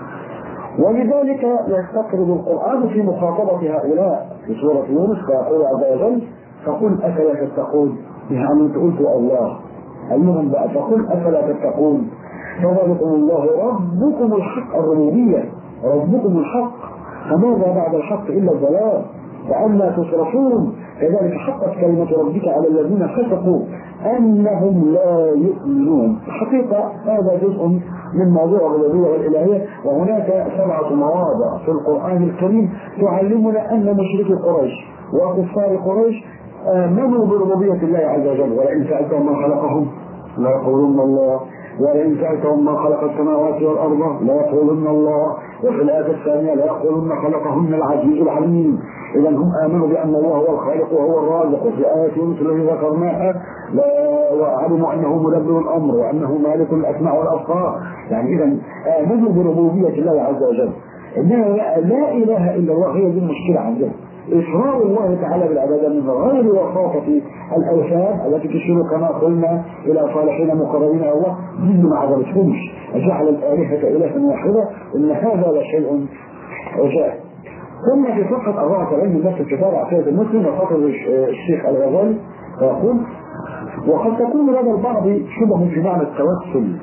ولذلك يستقرب القرآن في مخاطبة هؤلاء في سورة يونس فيقول عز وجل: فقل أفلا تتقون. يعني أنت قلت الله أيهم بقى، فقل أفلا تتقون فذلكم الله ربكم الحق، الربوبية ربكم الحق، فماذا بعد الحق إلا الضلال، فأنا تصرفون. كذلك حقت كلمة ربك على الذين فسقوا أنهم لا يؤمنون. الحقيقة هذا جزء من موضوع الربوبية والإلهية، وهناك 7 مواضع في القرآن الكريم تعلمنا أن مشركي قريش وكفار قريش آمنوا بربوبية الله عز وجل. ولئن سألتهم من خلقهم لا يقولون الله، ولئن سألتهم ما خلق السماوات والأرض لا يقولون الله، وفي الآية الثانية لا يقولون خلقهن العزيز العليم. إذا هم آمنوا بأن الله هو الخالق وهو الرازق. وفي آية يونس التي ذكرناها وعلموا أنه مدبر الأمر وأنه مالك الأسماع والأبصار. يعني إذا آمنوا بربوبية الله عز وجل، إنما لا إله إلا الله. هي دي المشكلة عندهم، إفراد الله تعالى بالعبادة من غير وساطة الأوثان التي تشير كما قلنا إلى صالحين مقربين إلى الله. دي ما عجبتهمش، جعل الآلهة إلها واحدة، إن هذا لشيء عجاب. ثم في صفحة 74 من نفس الكتاب عقيدة المسلم وخاطب الشيخ الغزالي فيقول: وقد تكون لدى البعض شبه في معنى التوسل،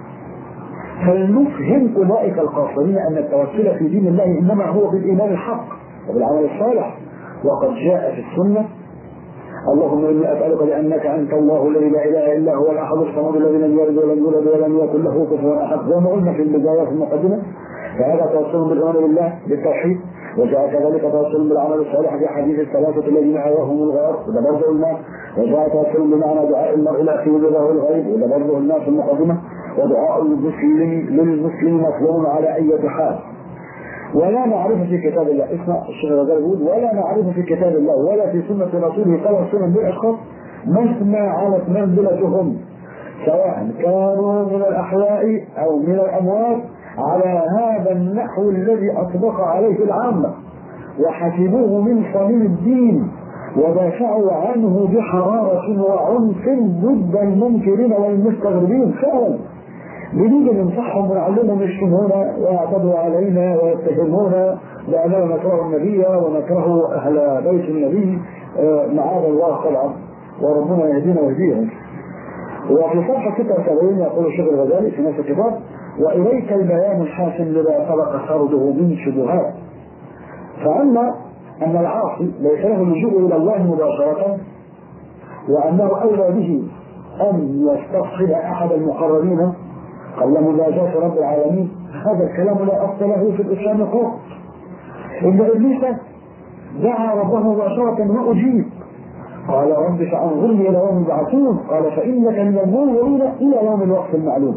فلنفهم أولئك القاصرين أن التوسل في دين الله إنما هو بالإيمان الحق وبالعمل الصالح. وقد جاء في السنة: اللهم إني أسألك بأنك أنت الله الذي لا إله إلا هو الأحد الصمد الذي لم يلد ولم يولد ولم يكن له كفوا أحد. زي ما قلنا في البداية في المقدمة، فهذا توسل بالإيمان بالله بالتوحيد. وجاء كذلك توسل بالعمل الصالح في حديث الثلاثة الذين هواهم الغار، وده برضه قلنا. وجاء توسل بمعنى دعاء المرء الأخير له الغيب، وده برضه قلنا في المقدمة. ودعاء للمسلم مطلوب على أي حال. ولا نعرف في كتاب الله، اسمع الشيخ الغزالي يقول: ولا نعرف في كتاب الله ولا في سنة رسوله توسلا بالأشخاص مهما علت منزلتهم، سواء كانوا من الأحياء أو من الأموات، على هذا النحو الذي أطبق عليه العامة وحسبوه من صميم الدين، ودافعوا عنه بحرارة وعنف ضد المنكرين والمستغربين. فعلا بنيجي ننصحهم ونعلمهم يشتمونا ويعتدوا علينا ويتهمونا بأننا نكره النبي ونكره أهل بيت النبي، معاذ الله طبعا، وربنا يهدينا ويهديهم. وفي صفحة 76 يقول الشيخ الغزالي في نفس الكتاب: وإليك البيان الحاسم لما سبق سرده من شبهات. فأما أن العاصي ليس له اللجوء إلى الله مباشرة، وأنه أولى به أن يستصحب أحد المقربين قبل مباشرة رب العالمين، هذا الكلام لا أصل له في الإسلام قط. إن إبليس دعا ربه مباشرة وأجيب، قال: رب فأنظرني إلى يوم يبعثون، قال: فإنك من المنظرين إلى يوم الوقت المعلوم.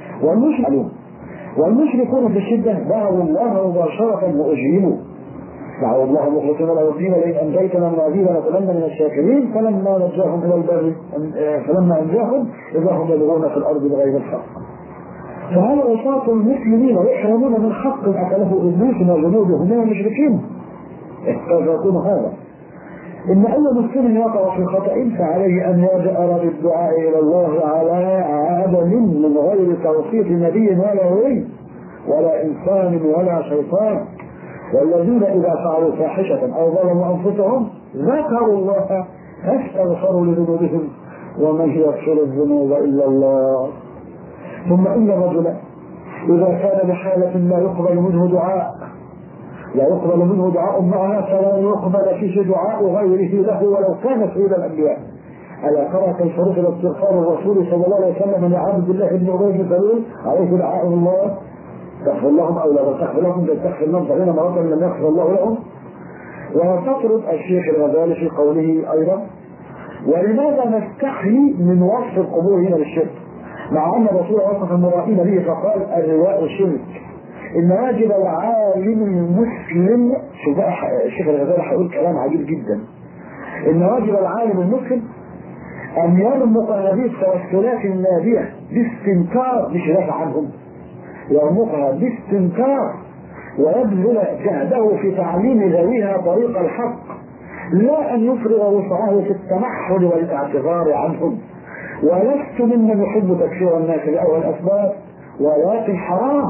والمشركون في الشدة دعوا الله مباشرة وأجيبوا، دعوا الله مخلصين له الدين: لئن أنجيتنا من هذه لنكونن من الشاكرين. فلما نجاهم إلى البر فلما أنجاهم إذا هم يبغون في الأرض بغير الحق. فهل عصاة المسلمين يحرمون من حق أكله إبليس وجنوده من المشركين؟ كيف يكون هذا؟ إن أي مسلم يقع في خطأ فعليه أن يجأر بالدعاء إلى الله على عدم من غير توصيف نبي ولا ولي ولا إنسان ولا شيطان. والذين إذا فعلوا فاحشة أو ظلموا أنفسهم ذكروا الله فاستغفروا لذنوبهم ومن يغفر الذنوب إلا الله. ثم إن الرجل إذا كان بحالة لا يقبل منه دعاء معها فلا يقبل فيه دعاء غيره له ولو كان سيد الأنبياء. ألا ترى كيف رفض استغفار الرسول صلى الله عليه وسلم لعبد الله بن أبي بن سلول عليه دعاء الله: تغفر لهم أو لا تغفر لهم، بل تغفر لهم 70 مرة لم يغفر الله لهم. وتطرد الشيخ الغزالي في قوله أيضا: ولماذا نستحي من وصف القبور هنا بالشرك، مع أن الرسول وصف المرائين به فقال: الرواء شرك. إن واجب العالم المسلم، شوف الشيخ الغزالي هيقول كلام عجيب جدا: إن واجب العالم المسلم أن يرمق هذه التوسلات النادية باستنكار، مش دافع عنهم، يرمقها باستنكار ويبذل جهده في تعليم ذويها طريق الحق، لا أن يفرغ وسعه في التمحل والاعتذار عنهم. ولست ممن يحب تكفير الناس لأول الأسباب، ولكن حرام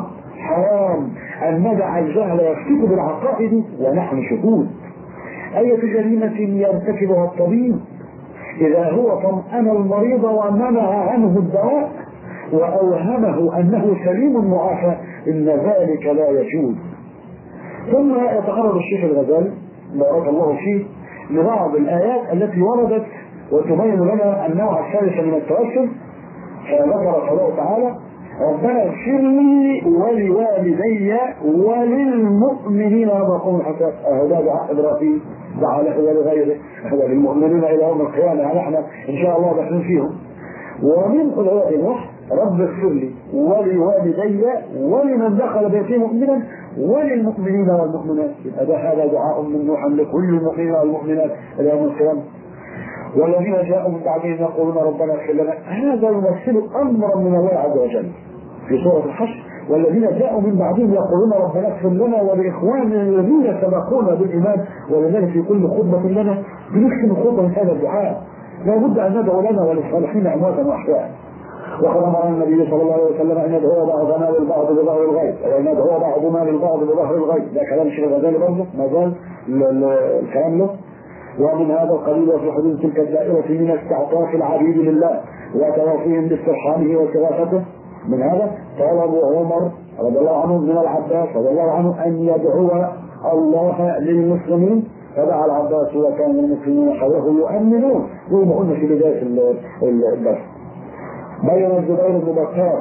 أن ندع الجهل يفتك بالعقائد ونحن شهود. أي جريمة يرتكبها الطبيب إذا هو طمأن المريض ومنع عنه الدواء وأوهمه أنه سليم معافى، إن ذلك لا يجوز. ثم يتعرض الشيخ الغزالي بارك الله فيه لبعض الآيات التي وردت وتبين لنا النوع الثالث من التوسل. فذكر الله تعالى: ربنا اغفر لي ولوالدي وللمؤمنين يوم يقوم الحساب. هذا دعاء إبراهيم دعا له ولغيره، هذا للمؤمنين إلى يوم القيامة، يعني احنا إن شاء الله داخلين فيهم. ومن أولئك الوحي: رب اغفر لي ولوالدي ولمن دخل بيتي مؤمنا وللمؤمنين والمؤمنات. هذا دعاء من نوح لكل المؤمنين والمؤمنات إلى يوم القيامة. والذين جاءوا من بعدهم يقولون ربنا اغفر لنا، هذا يمثل أمرا من الله عز وجل في سورة الحشر: والذين جاءوا من بعدهم يقولون ربنا اغفر لنا ولإخواننا الذين سبقونا بالإيمان. ولذلك في كل خطبة لنا بنختم خطبة هذا الدعاء: لا بد أن ندعو لنا وللصالحين أمواتا وأحياء. وقد أمر النبي صلى الله عليه وسلم أن يدعو بعضنا للبعض بظهر الغيب، وأن يدعو بعضنا للبعض بظهر الغيب. ده كلام الشيخ الغزالي برضه ما زال الكلام له. ومن هذا القليل وفي حدود تلك الدائرة من استعطاف العبيد لله وتوافيهم باسترحامه وشرافته. من هذا طلب عمر رضي الله عنه من العباس رضي الله عنه أن يدعو الله للمسلمين، فدعا العباس وكان المسلمين حوله يؤمنون. زي ما قلنا في بداية الدرس. بين الزبير بن بكار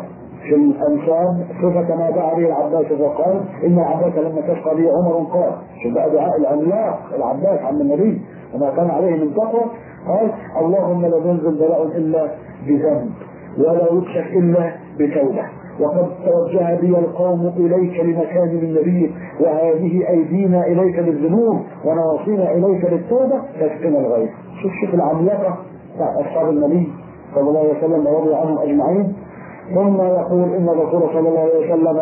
في الأنساب صفة ما دعا به العباس فقال إن العباس لما تشقى به عمر قال، شوف بقى دعاء العملاق العباس عن النبي وما كان عليه من تقوى، قال اللهم لا ينزل بلاء إلا بذنب ولا يكشف إلا بتوبة، وقد توجه بي القوم إليك لمكان من نبيك، وهذه أيدينا إليك للذنوب ونواصينا إليك للتوبة فاسقنا الغيث. شوف العملاقة بتاع أصحاب النبي صلى الله عليه وسلم ورضي عنهم أجمعين. ثم يقول إن الرسول صلى الله عليه وسلم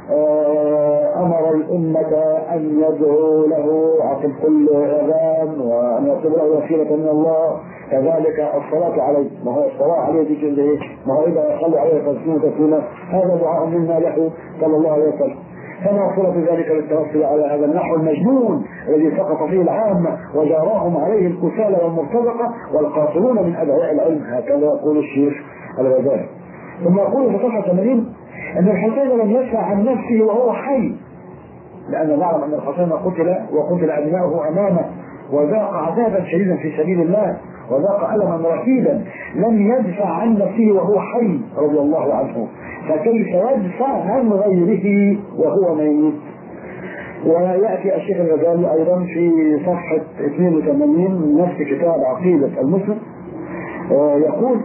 أمر الأمة أن يدعو له عقب كل أذان وأن يطلب له وسيلة من الله، كذلك الصلاة عليه، ما هو الصلاة عليه دي كده ما هو إذا صلى عليه تسليما هذا دعاء منا له صلى الله عليه وسلم. فما صلة ذلك للتوسل على هذا النحو المجنون الذي سقط فيه العامة وجاراهم عليه الكسالى والمرتزقة والقاصرون من أدعياء العلم، هكذا يقول الشيخ الغزالي. ثم يقول في صفحة 80 أن الحسين لم يدفع عن نفسه وهو حي، لأن نعلم أن الحسين وقتل أبناؤه أمامه وذاق عذابا شديدا في سبيل الله وذاق ألما رهيبا، لم يدفع عن نفسه وهو حي رضي الله عنه، فكيف يدفع عن غيره وهو ميت؟ ويأتي الشيخ الغزالي أيضا في صفحة 82 من نفس كتاب عقيدة المسلم يقول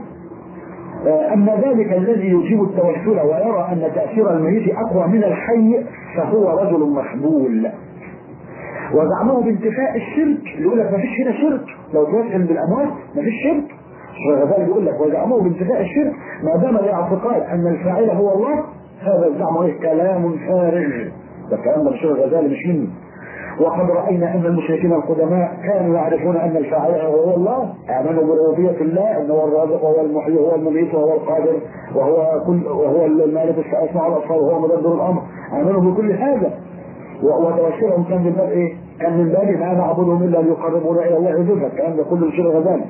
أما ذلك الذي يجيب التوسل ويرى أن تأثير الميت أقوى من الحي فهو رجل مخبول. وزعمه بانتفاء الشرك، يقول لك ما فيش هنا شرك، لو توسل بالأموات ما فيش شرك. الغزالي يقول لك وزعمه بانتفاء الشرك ما دام الاعتقاد أن الفاعل هو الله، هذا الزعم كلام فارغ، ده الكلام ده الشيخ الغزالي مش مني. وقد رأينا أن المشركين القدماء كانوا يعرفون أن الفاعل هو الله، آمنوا بربوبية الله أنه هو الرازق وهو المحيي وهو المميت وهو القادر وهو المالك السمع والأبصار وهو مدبر الأمر، آمنوا بكل هذا. وتوسلهم كان من باب إيه؟ كان من باب ما نعبدهم إلا ليقربونا إلى الله زلفى، الكلام ده كله الشيخ الغزالي.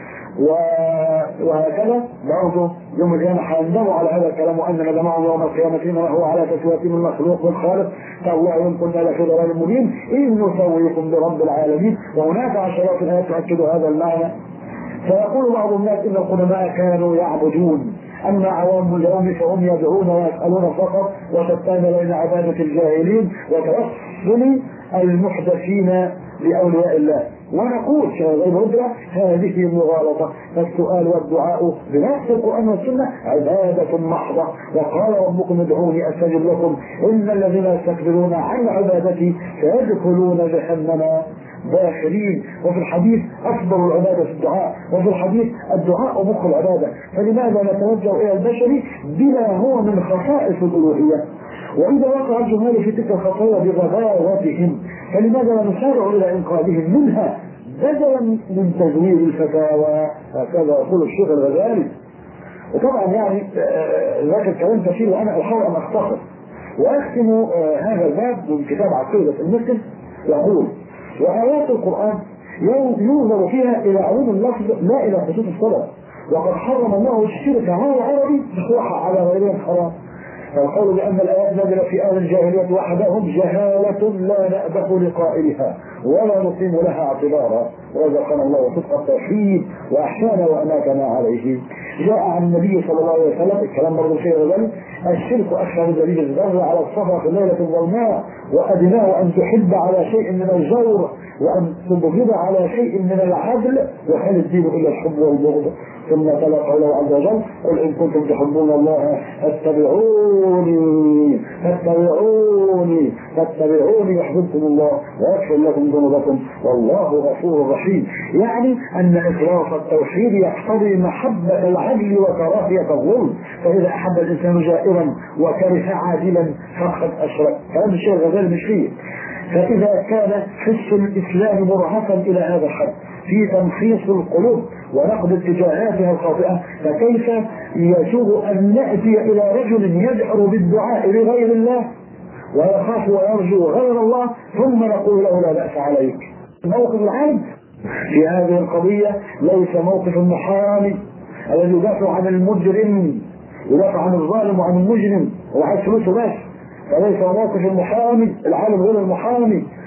وهكذا برضه يوم القيامة هيندموا على هذا الكلام وأن ندمهم يوم القيامة فيما هو على تسوية من المخلوق والخالق، تالله إن كنا لفي ضلال مبين إن نسويكم برب العالمين. وهناك عشرات الآيات تؤكد هذا المعنى. فيقول بعض الناس إن القدماء كانوا يعبدون، أما عوام اليوم فهم يدعون ويسألون فقط، وشتان بين عبادة الجاهلين وتوسل المحدثين لأولياء الله. ونقول شيخ هدرة هذه مغالطة، فالسؤال والدعاء بنفس القرآن والسنة عبادة محضة، وقال ربكم ادعوني أستجب لكم إن الذين يستكبرون عن عبادتي سيدخلون جهنم داخلين. وفي الحديث أفضل العبادة في الدعاء، وفي الحديث الدعاء مخ العبادة، فلماذا نتوجه إلى البشر بما هو من خصائص الألوهية؟ وإذا وقع الجمال في تلك الخطايا بغباوتهم فلماذا لا نسارع إلى إنقاذهم منها بدلا من تزوير الفتاوى؟ هكذا يقول الشيخ الغزالي. وطبعا يعني ذاك الكلام كثير وأنا أحاول أن أختصر وأختم هذا الباب من كتاب عقيدة المسلم. يقول وآيات القرآن ينظر فيها إلى عموم اللفظ لا إلى خصوص الصلاة، وقد حرم الله الشرك على العربي بصراحة على غيرهم حرام. فالقول بأن الآيات نزلت في أهل الجاهلية وحدهم جهالة لا نأبه لقائلها ولا نقيم لها اعتبارا، ورزقنا الله صدق التوحيد وأحسانا وأماتنا عليه. جاء عن النبي صلى الله عليه وسلم الكلام برضو في غزل الشرك أكثر من دليل الذرة على الصفا في الليلة الظلماء، وأدناه أن تحب على شيء من الجور وأن تبغض على شيء من العدل، وهل الدين إلا الحب والبغض. ثم تلا قوله عز وجل قل إن كنتم تحبون الله فاتبعوني يحببكم الله ويغفر لكم ذنوبكم والله غفور رحيم. يعني أن إخلاص التوحيد يقتضي محبة العدل وكراهية الظلم، فإذا أحب الإنسان جائرا وكره عادلا فقد أشرك. كلام الشيخ الغزالي مش فيه. فإذا كان حس الإسلام مرهفا إلى هذا الحد في تمخيص القلوب ونقد اتجاهاتها الخاطئة، فكيف يسوغ أن نأتي إلى رجل يدعو بالدعاء لغير الله ويخاف ويرجو غير الله ثم نقول له لا بأس عليك؟ موقف العالم في هذه القضية ليس موقف المحامي الذي يدافع عن المجرم، يدافع عن الظالم وعن المجرم وعن فلوسه بس، فليس موقف المحامي العالم غير المحامي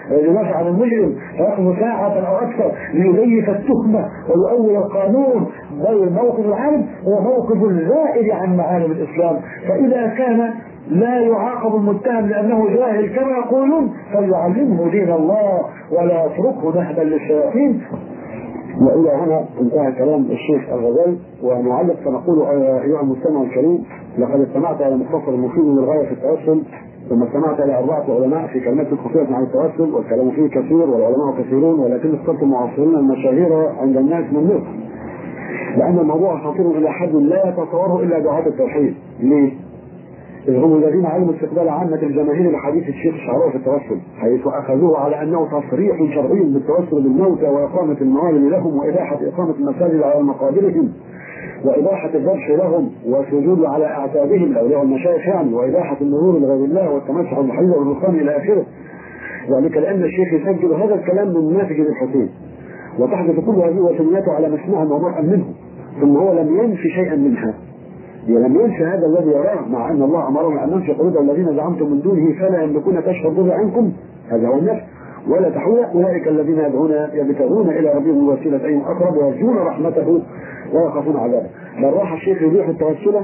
يدافع عن المجرم فيأخذ ساعة أو أكثر ليزيف التهمة ويؤول القانون. بل موقف العالم هو موقف الزائد عن معالم الإسلام. فإذا كان لا يعاقب المتهم لأنه جاهل كما يقولون فليعلمه دين الله ولا يتركه نهبا للشياطين. وإلى هنا انتهى كلام الشيخ الغزالي. ونعلق فنقول أيها المستمع الكريم، لقد استمعت إلى مختصر مفيد للغاية في التوسل، ثم استمعت إلى 4 علماء في كلمات خفيفة عن التوسل، والكلام فيه كثير والعلماء كثيرون، ولكن اخترت المعاصرين المشاهير عند الناس من مصر، لأن الموضوع خطير إلى حد لا يتصوره إلا دعاة التوحيد. ليه؟ إذ هم الذين علموا استقبال عامة الجماهير لحديث الشيخ الشعراوي في التوسل، حيث أخذوه على أنه تصريح شرعي بالتوسل بالموتى وإقامة الموالد لهم وإباحة إقامة المساجد على مقابرهم وإباحة الذبح لهم والسجود على أعتابهم أولياء المشايخ يعني، وإباحة النذور لغير الله والتمسح بالحديد والرخام إلى آخره. ذلك لأن الشيخ يسجل هذا الكلام من ناتج الحسين، وتحدث كل هذه وسميته على مسمعها ومرءا منه، ثم هو لم ينفي شيئا منها، لم ينفي هذا الذي يراه، مع أن الله أمرنا أن ننفي قلوب الذين زعمتم من دونه فلا يملكون كشف الضر عنكم، هذا هو النفي ولا تحويل. أولئك الذين يبتغون إلى ربهم الوسيلة أيهم أقرب ويرجون رحمته ويخافون عذابه. بل راح الشيخ يبيح التوسل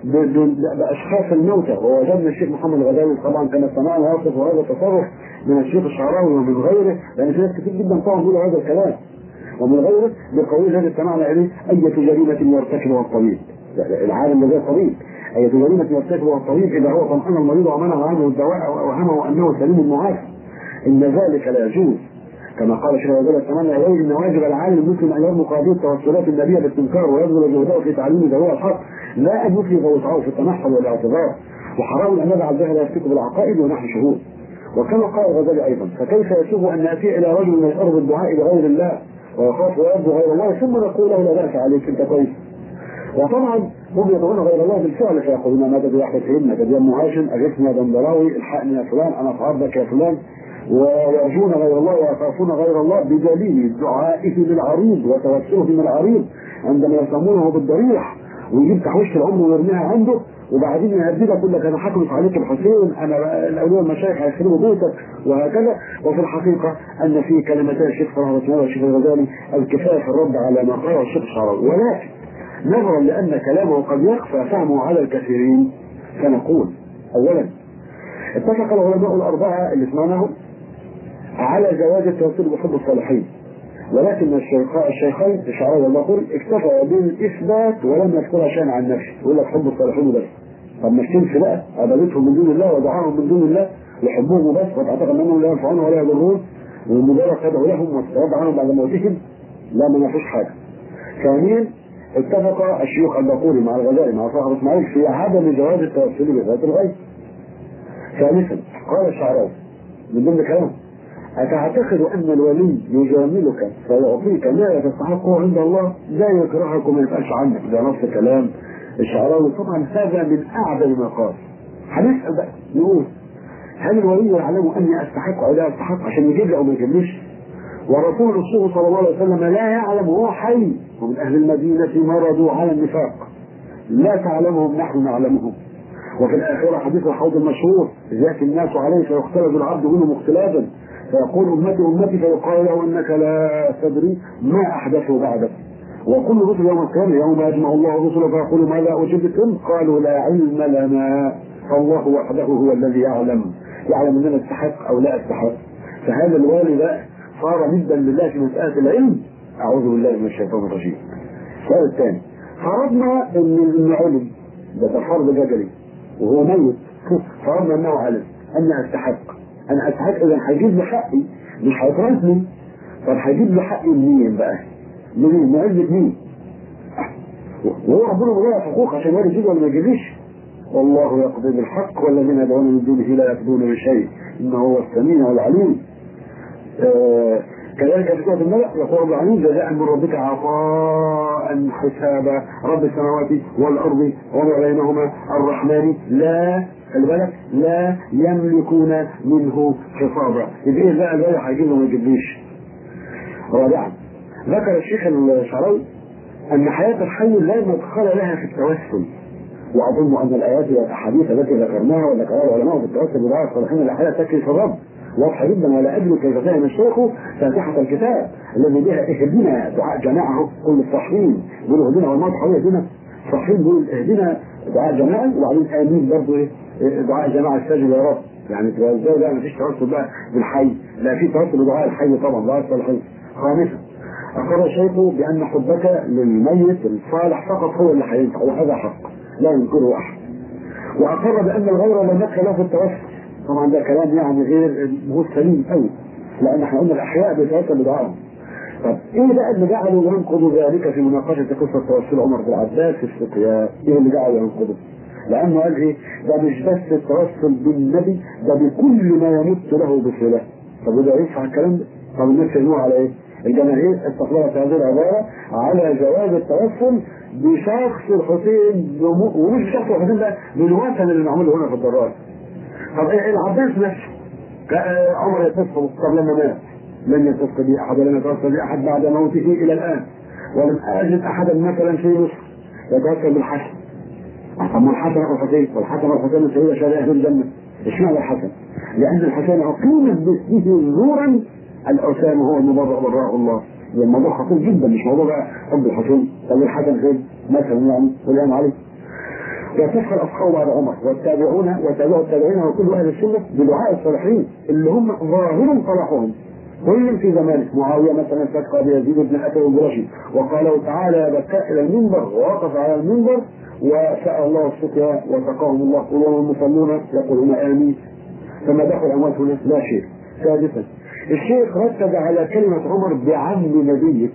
بأشخاص الموتى، ووجدنا الشيخ محمد الغزالي طبعا كما سمعنا يصف هذا التصرف من الشيخ الشعراوي ومن غيره، لأن في ناس كثير جدا طبعا بيقولوا هذا الكلام، ومن غيره بقول الذي سمعنا إليه أية جريمة يرتكبها الطبيب، العالم الذي طبيب، أية جريمة يرتكبها الطبيب إذا هو طمأن المريض ومنع عنه الدواء وأوهمه أنه سليم المعافى، إن ذلك لا يجوز. كما قال الشيخ الغزالي سمعنا إليه إن واجب العالم المسلم أن يرمق هذه التوسلات النبية باستنكار ويبذل جهده في تعليم ذوي الحق، لا أن يفرغ وسعه في التنحل والاعتذار، وحرام أن ندع الجهل يفتك بالعقائد ونحن شهود. وكما قال الغزالي أيضا فكيف يسوغ أن نأتي إلى رجل من الأرض الدعاء لغير الله ويخاف ويرجو غير الله ثم نقول له لا بأس عليك أنت كويس. وطبعا هم يدعون غير الله بالفعل فيقولون مدد يا حسين، مدد يا ام هاشم، اغثني يا دندراوي، الحقني يا فلان، انا اتعرضك يا فلان، ويرجون غير الله ويخافون غير الله بدليل دعائه بالعريض وتوسله بالعريض عندما يسمونه بالضريح، ويجيب تحويشه العمر ويرميها عنده وبعدين يهددك يقول لك انا حكمت عليك الحسين، انا الاولياء المشايخ هيخربوا بيتك وهكذا. وفي الحقيقه ان في كلمتي الشيخ صلاح الله والشيخ الغزالي الكفايه في الرد على ما قاله الشيخ الشعراوي، ولكن نظرا لأن كلامه قد يخفى فهمه على الكثيرين فنقول أولا اتفق العلماء الأربعة اللي سمعناهم على جواز التوسل بحب الصالحين، ولكن الشيخين الشعراوي والباقوري اكتفوا بالإثبات ولم يذكروا شيئا عن نفسه، يقول لك حب الصالحين بس. طب ما الشمس بقى عبادتهم من دون الله ودعاهم من دون الله وحبهم بس، وتعتقد أنهم لا ينفعون ولا يضرون ومجرد تدعو لهم وتتوضع عنهم بعد موتهم، لا ما فيش حاجة. ثانيا اتفق الشيوخ الباقوري مع الغزالي مع صاحب اسماعيل في عدم جواز التوسل بذات الغيب. ثالثا قال الشعراوي من ضمن كلامه أتعتقد أن الولي يجاملك فيعطيك ما تستحقه عند الله لا يكرهك وما يسألش عنك؟ ده نفس كلام الشعراوي. طبعا هذا من أعدل ما قال. هنسأل بقى نقول هل الولي يعلم أني أستحق أو لا أستحق عشان يجيب لي أو ما يجيبليش؟ ورسول الله صلى الله عليه وسلم لا يعلم هو حي، ومن أهل المدينة مرضوا على النفاق لا تعلمهم نحن نعلمهم. وفي الآخرة حديث الحوض المشهور ذاك الناس عليه فيختلف العبد منهم اختلافا فيقول أمتي أمتي فيقال له إنك لا تدري ما أحدثه بعدك. وكل رسل يوم القيامة يوم يجمع الله رسله فيقول ماذا أجبتم؟ قالوا لا علم لنا، فالله وحده هو الذي يعلم أننا نستحق أو لا أستحق. فهذا الوالي بقى صار ندا لله في مسألة العلم. أعوذ بالله من الشيطان الرجيم. السؤال الثاني فرضنا إن علم ده فرض جدلي وهو ميت، فرضنا أنه علم أن أستحق إذا هيجيب لي حقي مش هيترزني. طب هيجيب لي حقي منين بقى؟ منين؟ معزة مين؟ وهو ربنا مضيع حقوق عشان يجي يجيب ولا ما يجيبش؟ والله يقضي بالحق والذين يدعون من دونه لا يقضون بشيء إنه هو السميع العليم. كذلك في سورة الملأ يقول رب العالمين جزاء من ربك عطاء حسابا رب السماوات والأرض وما بينهما الرحمن لا البلد لا يملكون منه خطابا. يبقى ايه بقى البلد هيجيب وما يجيبليش؟ رابعا ذكر الشيخ الشعراوي أن حياة الحي لا مدخل لها في التوسل، وأظن أن الآيات والأحاديث التي ذكرناها وذكرها العلماء في التوسل بدعاء الصالحين الأحياء تكفي في الرب، واضحه جدا. ولا ادري كيف فهم الشيخ فاتحه الكتاب الذي بها اهدنا دعاء جماعه كل الصحيحين بيقولوا اهدنا والموت حوالي اهدنا صحيحين بيقولوا اهدنا دعاء جماعي وبعدين امين برضه ايه دعاء جماعه استجب يا رب. يعني ازاي بقى مفيش توسل بقى بالحي، لا في توسل بدعاء الحي طبعا دعاء الصالحين. خامسا أقر الشيخ بأن حبك للميت الصالح فقط هو اللي هينفع وهذا حق لا ينكره أحد. وأقر بأن الغير لا مدخل له في التوسل. طبعا ده كلام يعني غير مو سليم قوي، لأن احنا قلنا الأحياء بيتوسل بدعائهم. طب إيه بقى اللي جعله ينقض ذلك في مناقشة قصة توسل عمر بن العباس في السقيا؟ إيه اللي جعله ينقضه؟ لأنه قال إيه؟ ده مش بس التوسل بالنبي، ده بكل ما يمت له بصلة. طب وده ينفع الكلام ده؟ طب الناس يجمعوا على إيه؟ الجماهير استقرت هذه العبارة على جواز التوسل بشخص الحسين ومش بشخص الحسين ده بالوثن اللي معمول هنا في الدراج. طب إيه العباس نفسه؟ عمر يتصل طب لما مات لن يتصل به أحد ولم يتوسل به أحد بعد موته إلى الآن، ولم أجد أحدا مثلا في مصر يتوسل بالحسن. أما الحسن والحسين والحسن والحسين سيدة شرائع في الجنة. اشمعنى الحسن؟ لأن الحسين عقيمت باسمه نورا الأسامة هو المبرأ براه الله. الموضوع خطير جدا، مش موضوع بقى حب الحسين طب الحسن فين مثلا يعني والإمام علي. ويصح الأصحاب بعد عمر والتابعون وتابعوا التابعين وكل أهل السنة بدعاء الصالحين اللي هم ظاهر صلاحهم كل في زمانه. معاوية مثلا فتقى بيزيد بن الأسد الجرشي وقال تعالى يا بكاء إلى المنبر ووقف على المنبر وسأل الله السقيا وسقاهم الله قلوب المصلون يقولون آمين. فما دخل أموات هنا لا شيء. سادسا الشيخ رتب على كلمة عمر بعم نبيك،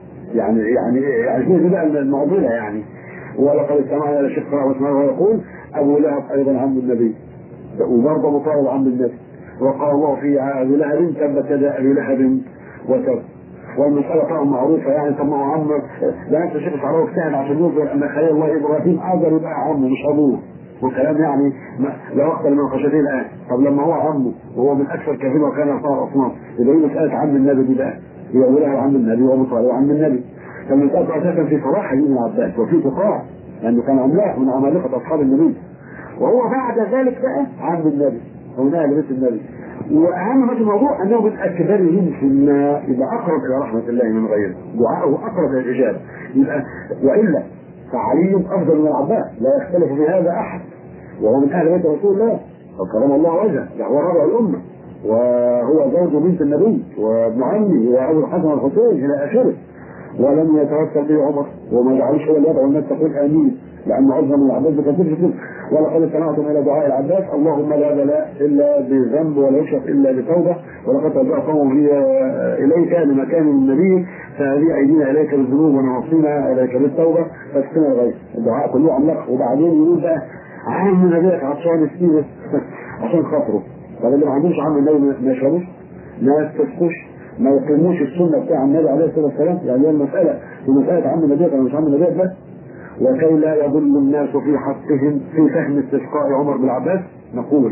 يعني دي بقى المعضلة يعني. ولقد سمعنا الشيخ فرع اسمه ويقول أبو لهب أيضا عم النبي وبرضه مطالب عم النبي. وقال الله في أبي لهب تبت يدا أبي لهب وتب. والمسألة طبعا معروفة يعني. طب ما هو عم ده نفس الشيخ الشعراوي اجتهد عشان يظهر أن خليل الله إبراهيم أقدر يبقى عمه مش أبوه، والكلام يعني لا وقت لمناقشته الآن. طب لما هو عمه وهو من أكثر كثير وكان يرفع الأصنام يبقى هي مسألة عم النبي دي بقى هي أبو لهب عم النبي وأبو طالب عم النبي. فالمسألة أساسا في صلاح ابن عباس وفي تقاع لأنه كان عملاق من عمالقة أصحاب النبي، وهو بعد ذلك بقى عم النبي أو نائب بيت النبي. واهم ما في الموضوع انه من اكبرهم في النار، يبقى اقرب الى رحمه الله من غيره، دعاءه اقرب الى الاجابه. يبقى والا فعلي افضل من العباس لا يختلف في هذا احد، وهو من اهل بيت رسول الله وكرم الله وجهه، هو رابع الامه وهو زوج بنت النبي وابن عمي وابو الحسن والحسين الى اخره. ولم يتوسل به عمر وما جعلش هو اللي يدعو الناس تقول امين لانه عظم العباس بكثير كثير. ولقد سمعتم الى دعاء العباس اللهم لا بلاء الا بذنب ولا يشرك الا بتوبه ولقد رجعتم اليك لمكان النبي فهذه ايدينا اليك بالذنوب ونواصينا اليك بالتوبه فاسقنا الغيث. الدعاء كله عملاق. وبعدين يقول بقى عم نبيك عطشان السيره عشان خاطره. طب اللي ما عندوش عم النبي ما يشربوش ما يستسقوش ما يقيموش السنه بتاع النبي عليه الصلاه والسلام. يعني المساله في مساله عم النبي ولا مش عم النبي بس. وكي لا يضل الناس في حقهم في فهم استسقاء عمر بن العباس نقول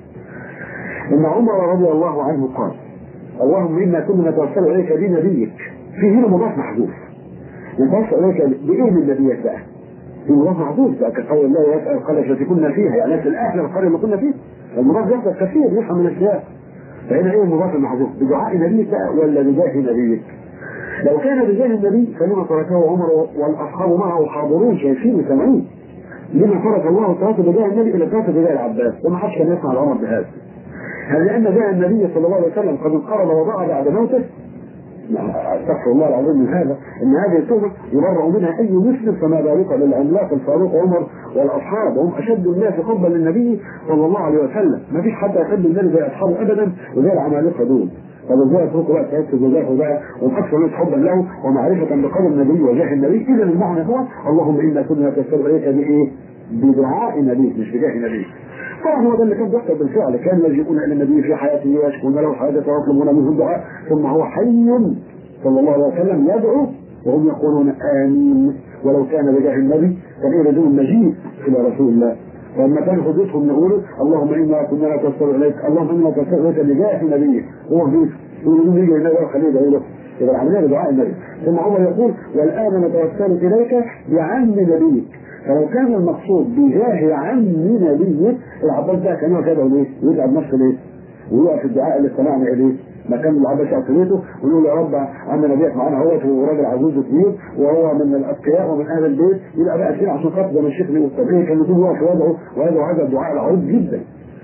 ان عمر رضي الله عنه قال اللهم انا كنا نتوسل اليك بنبيك. في هنا مضاف محذوف. نتوسل اليك بايه من نبيك بقى؟ في مضاف محذوف بقى كقول الله يسال القريه التي كنا فيها يعني في الاخر القريه اللي كنا فيها. المضاف يحدث كثير يفهم من السياق. فهنا ايه المضاف المحذوف؟ بدعاء نبيك ولا بجاه نبيك؟ لو كان بجاه النبي فلما تركه عمر والاصحاب معه حاضرون شايفين وسامعين. لما ترك الله الصلاه بجاه النبي الى صلاه بجاه العباس وما حدش كان يسمع الامر بهذا. هل لان جاه النبي صلى الله عليه وسلم قد انقرض وضاع بعد موته؟ استغفر الله العظيم من هذا ان هذه التهمه يبرأ منها اي مسلم فما بالك للعملاق الفاروق عمر والاصحاب وهم اشد الناس حبا للنبي صلى الله عليه وسلم. ما فيش حد يحب النبي زي اصحابه ابدا وزي العمالقه دول. طب ازاي اتركوا بقى تركوا وجاهه بقى واكثر الناس حبا له ومعرفه بقدر النبي وجاه النبي. اذا المعنى هو اللهم انا كنا نتوسل اليك بايه؟ بدعاء نبيك مش بجاه نبيك. طبعا هو ده اللي كان بيحصل بالفعل. كان يلجؤون الى النبي في حياته ويشكون له حاجه ويطلبون منه الدعاء ثم هو حي صلى الله عليه وسلم يدعو وهم يقولون امين. ولو كان بجاه النبي كان يريدون المجيء الى رسول الله. ولما كان حدوثهم يقولوا اللهم انا كنا نتوسل اليك اللهم انا نتوسل اليك بجاه نبيك هو حدوث يقولون يجي النبي وخليه يدعو له. يبقى العمليه بدعاء النبي. ثم عمر يقول والان نتوسل اليك بعم نبيك. فلو كان المقصود بجاه عم نبيك العباس ده كان يدعو ليه؟ يدعو بنفسه ليه؟ ويقف الدعاء اللي استمعنا اليه مكان العباس شعبيته ويقول يا رب عم نبيك معانا اهوت وراجل عجوز كبير وهو من الاتقياء ومن اهل البيت، يبقى بقى كتير عشان خاطر زي ما الشيخ بيقول الطبيعي كان يكون هو في وضعه، وهذا الدعاء العظيم جدا.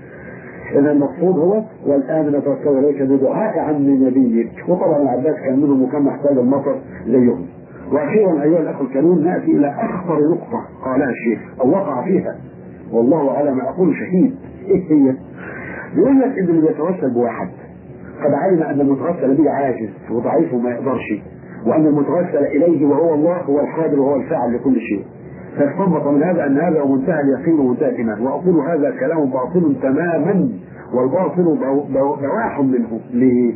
إذا المقصود هو والآن نتوكل عليك بدعاء عم نبيك. وطبعا العباس كان منهم وكان محتاج المطر زيهم. وأخيرا أيها الأخ الكريم نأتي إلى أخطر نقطة قالها الشيخ أو وقع فيها والله على ما أقول شهيد. إيه هي؟ بيقول لك إن اللي بيتوسل بواحد قد علم أن المتوسل به عاجز وضعيف وما يقدرش، وأن المتوسل إليه وهو الله هو القادر وهو الفاعل لكل شيء. فاستنبط من هذا أن هذا هو منتهى اليقين ومنتهى الإيمان. وأقول هذا كلام باطل تماما، والباطل بواح منه. ليه؟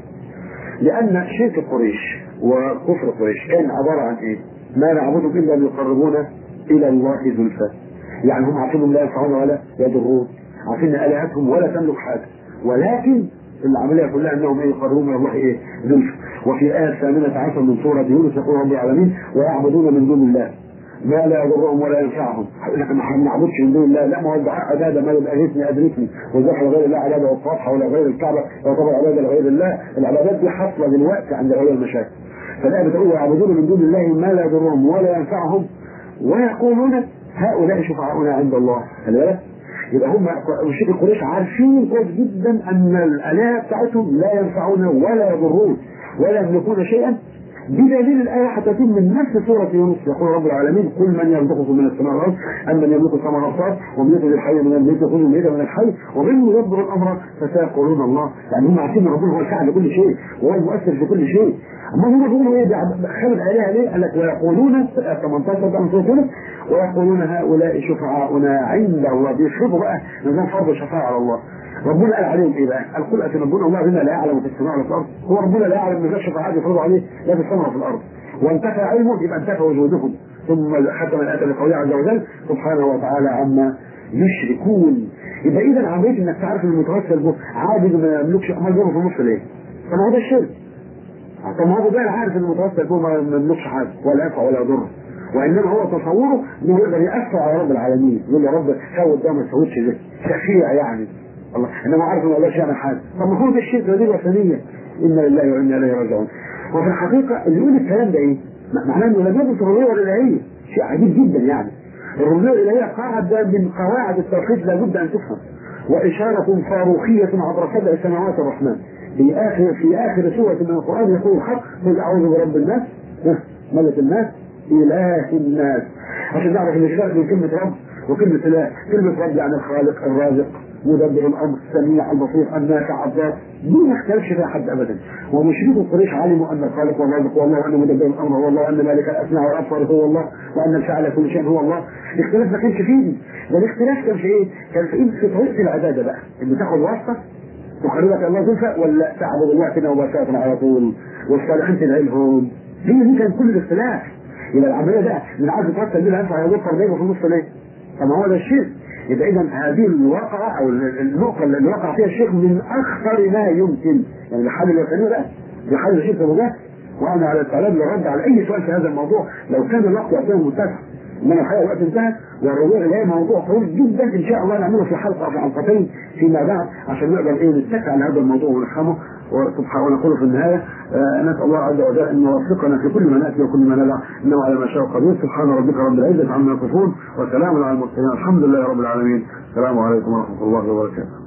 لأن شرك قريش وكفر قريش كان عبارة عن إيه؟ ما نعبدهم إلا ليقربونا إلى الله زلفى. يعني هم عارفين لا ينفعون ولا يضرون، عارفين آلهتهم ولا تملك حاجة، ولكن العملية كلها أنهم يقربون إلى الله إيه؟ زلفى. وفي آية 18 من سورة يونس يقول رب العالمين ويعبدون من دون الله ما لا يضرهم ولا ينفعهم. احنا ما نعبدش من دون الله، لا، ما هو الدعاء عباده، ما يبقى ادركني والذبح لغير الله عباده، والصفحه ولا غير الكعبه يعتبر عباده لغير الله. العبادات دي حاصله دلوقتي عند اولياء المشايخ. فالايه بتقول يعبدون من دون الله ما لا يضرهم ولا ينفعهم ويقولون هؤلاء شفعاؤنا عند الله. خلي بالك، يبقى هم مشركي قريش عارفين كويس جدا ان الالهه بتاعتهم لا ينفعون ولا يضرون ولا يملكون شيئا. بدليل الآية حتى تتم من نفس سورة يونس يقول رب العالمين قل من يرزقكم من السماء والأرض أم من يملك السماء والأبصار ومن يخرج الحي من الميت ويخرج الميت من الحي ومن يدبر الأمر فسيقولون الله. يعني هم عارفين ان ربنا هو الفاعل لكل شيء وهو المؤثر في كل شيء. أما هم بيقولوا إيه؟ خلد عليها ليه؟ قال لك ويقولون 18 من سورة يونس ويقولون هؤلاء شفعاؤنا عند الله. بيشربوا بقى نظام فرض الشفاعة على الله. ربنا قال عليهم ايه بقى؟ قال قل اتنبؤون الله بما لا يعلم في السماء ولا في الارض. هو ربنا لا يعلم ان الشفاعات يفرضوا عليه لا في السماء ولا في الارض. وانتفى علمه يبقى انتفى وجودهم. ثم ختم الايه بقوله عز وجل سبحانه وتعالى عما يشركون. يبقى اذا عمليه انك تعرف ان المتوسل به عاجز وما يملكش، امال جابه في النص ليه؟ طب ما هو ده الشرك. طب ما هو ده عارف ان المتوسل به ما يملكش حاجه ولا ينفع ولا يضر، وانما هو تصوره انه يقدر يأثر على رب العالمين. يقول يا رب سوي ده ما تسويش ده، تشفيع يعني الله، انما عارف انه الله يعمل حاجه. طب ما هو ده الشرك ودي الوثنيه. انا لله وانا اليه راجعون. وفي الحقيقه اللي يقول الكلام ده ايه؟ معناه انه لا يدرس الربوبيه والالهيه، شيء عجيب جدا يعني. الربوبيه والالهيه قاعده من قواعد التوحيد لابد ان تفهم، واشاره صاروخيه عبر سبع سماوات الرحمن. في اخر سوره من القران يقول الحق قل اعوذ برب الناس ملك الناس اله الناس. عشان نعرف ان الفرق بين كلمه رب وكلمه اله. كلمه رب يعني الخالق الرازق مدبر الامر السميع البصير النافع الضار، دي ما اختلفش فيها حد ابدا. ومشركو قريش علموا ان الخالق والرازق هو الله، وان مدبر الامر هو الله، وان مالك الاسماع والابصار هو الله، وان الفاعل كل شيء هو الله. الاختلاف ما كانش فيه، والاختلاف كان في ايه؟ كان في طريقه العباده بقى، اللي تاخد واسطه تقربك الله زلفى ولا تعبد الله كده مباشره على طول والصالحين تدعي لهم. دي كان كل الاختلاف. يبقى العمليه ده من عايز توصل بيها ينفع يوصل بينه في النص ليه؟ طب ما هو ده الشرك. يبقى اذا هذه الواقعه او النقطه اللي وقع فيها الشيخ من اخطر ما يمكن، يعني الحل اللي يفعله ده بحل الشرك ده. وانا على استعداد للرد على اي سؤال في هذا الموضوع لو كان الوقت يعطيه متسع. انما الحقيقه الوقت انتهى، والرجوع اليه موضوع طويل جدا ان شاء الله نعمله في حلقه في حلقتين فيما بعد عشان نقدر نتكي على هذا الموضوع ونفهمه. وسبحانه ونقول في النهايه نسال الله عز وجل ان يوفقنا في كل ما ناتي وكل ما ندع، انه على ما شاء قدير. سبحان ربك رب العزه عما يصفون وسلام على المرسلين الحمد لله رب العالمين. السلام عليكم ورحمه الله وبركاته.